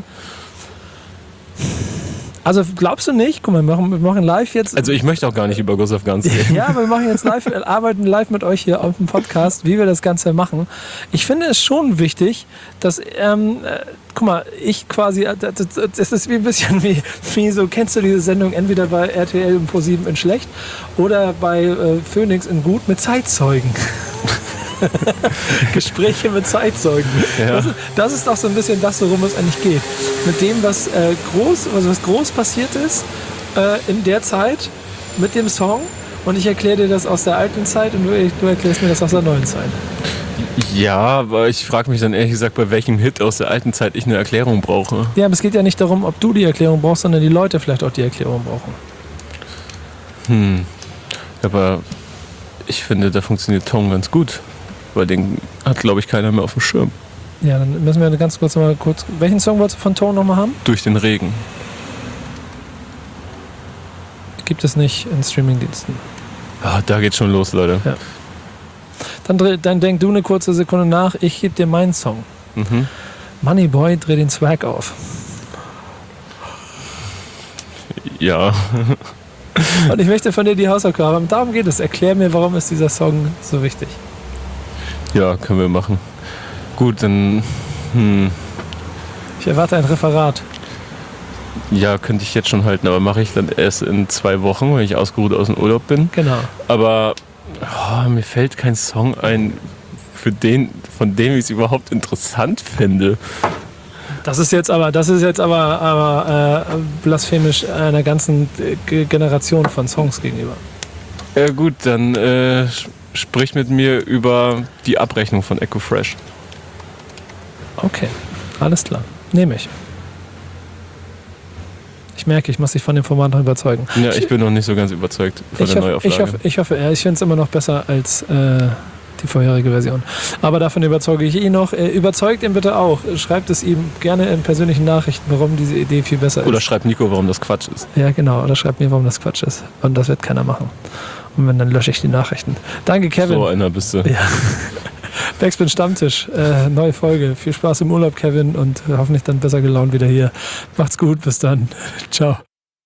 Also glaubst du nicht? Guck mal, wir machen live jetzt. Also ich möchte auch gar nicht über Gustav Ganz reden. Ja, aber wir machen jetzt live, arbeiten live mit euch hier auf dem Podcast, wie wir das Ganze machen. Ich finde es schon wichtig, dass, guck mal, ich quasi, das ist wie ein bisschen wie so, kennst du diese Sendung entweder bei RTL und Pro7 in schlecht oder bei Phoenix in gut mit Zeitzeugen. Gespräche mit Zeitzeugen. Ja. Das ist doch so ein bisschen das, worum es eigentlich geht. Mit dem, was groß passiert ist in der Zeit mit dem Song. Und ich erkläre dir das aus der alten Zeit und du erklärst mir das aus der neuen Zeit. Ja, aber ich frage mich dann ehrlich gesagt, bei welchem Hit aus der alten Zeit ich eine Erklärung brauche. Ja, aber es geht ja nicht darum, ob du die Erklärung brauchst, sondern die Leute vielleicht auch die Erklärung brauchen. Aber ich finde, da funktioniert Tone ganz gut. Weil den hat, glaube ich, keiner mehr auf dem Schirm. Ja, dann müssen wir ganz kurz welchen Song wolltest du von Tone nochmal haben? Durch den Regen. Gibt es nicht in Streamingdiensten. Da geht's schon los, Leute. Ja. Dann denk du eine kurze Sekunde nach, ich gebe dir meinen Song. Moneyboy, dreh den Swag auf. Ja. Und ich möchte von dir die Hausaufgabe haben. Darum geht es. Erklär mir, warum ist dieser Song so wichtig? Ja, können wir machen. Gut, dann... Ich erwarte ein Referat. Ja, könnte ich jetzt schon halten, aber mache ich dann erst in 2 Wochen, wenn ich ausgeruht aus dem Urlaub bin. Genau. Aber mir fällt kein Song ein, von dem ich es überhaupt interessant fände. Das ist jetzt aber blasphemisch einer ganzen Generation von Songs gegenüber. Ja gut, dann sprich mit mir über die Abrechnung von Echo Fresh. Okay, alles klar. Nehme ich. Ich merke, ich muss dich von dem Format noch überzeugen. Ja, ich bin noch nicht so ganz überzeugt von der Neuauflage. Ich hoffe, ich finde es immer noch besser als die vorherige Version. Aber davon überzeuge ich ihn noch. Überzeugt ihn bitte auch. Schreibt es ihm gerne in persönlichen Nachrichten, warum diese Idee viel besser ist. Oder schreibt Nico, warum das Quatsch ist. Ja, genau. Oder schreibt mir, warum das Quatsch ist. Und das wird keiner machen. Und wenn, dann lösche ich die Nachrichten. Danke, Kevin. So einer bist du. Ja. Backspin Stammtisch, neue Folge. Viel Spaß im Urlaub, Kevin, und hoffentlich dann besser gelaunt wieder hier. Macht's gut, bis dann. Ciao.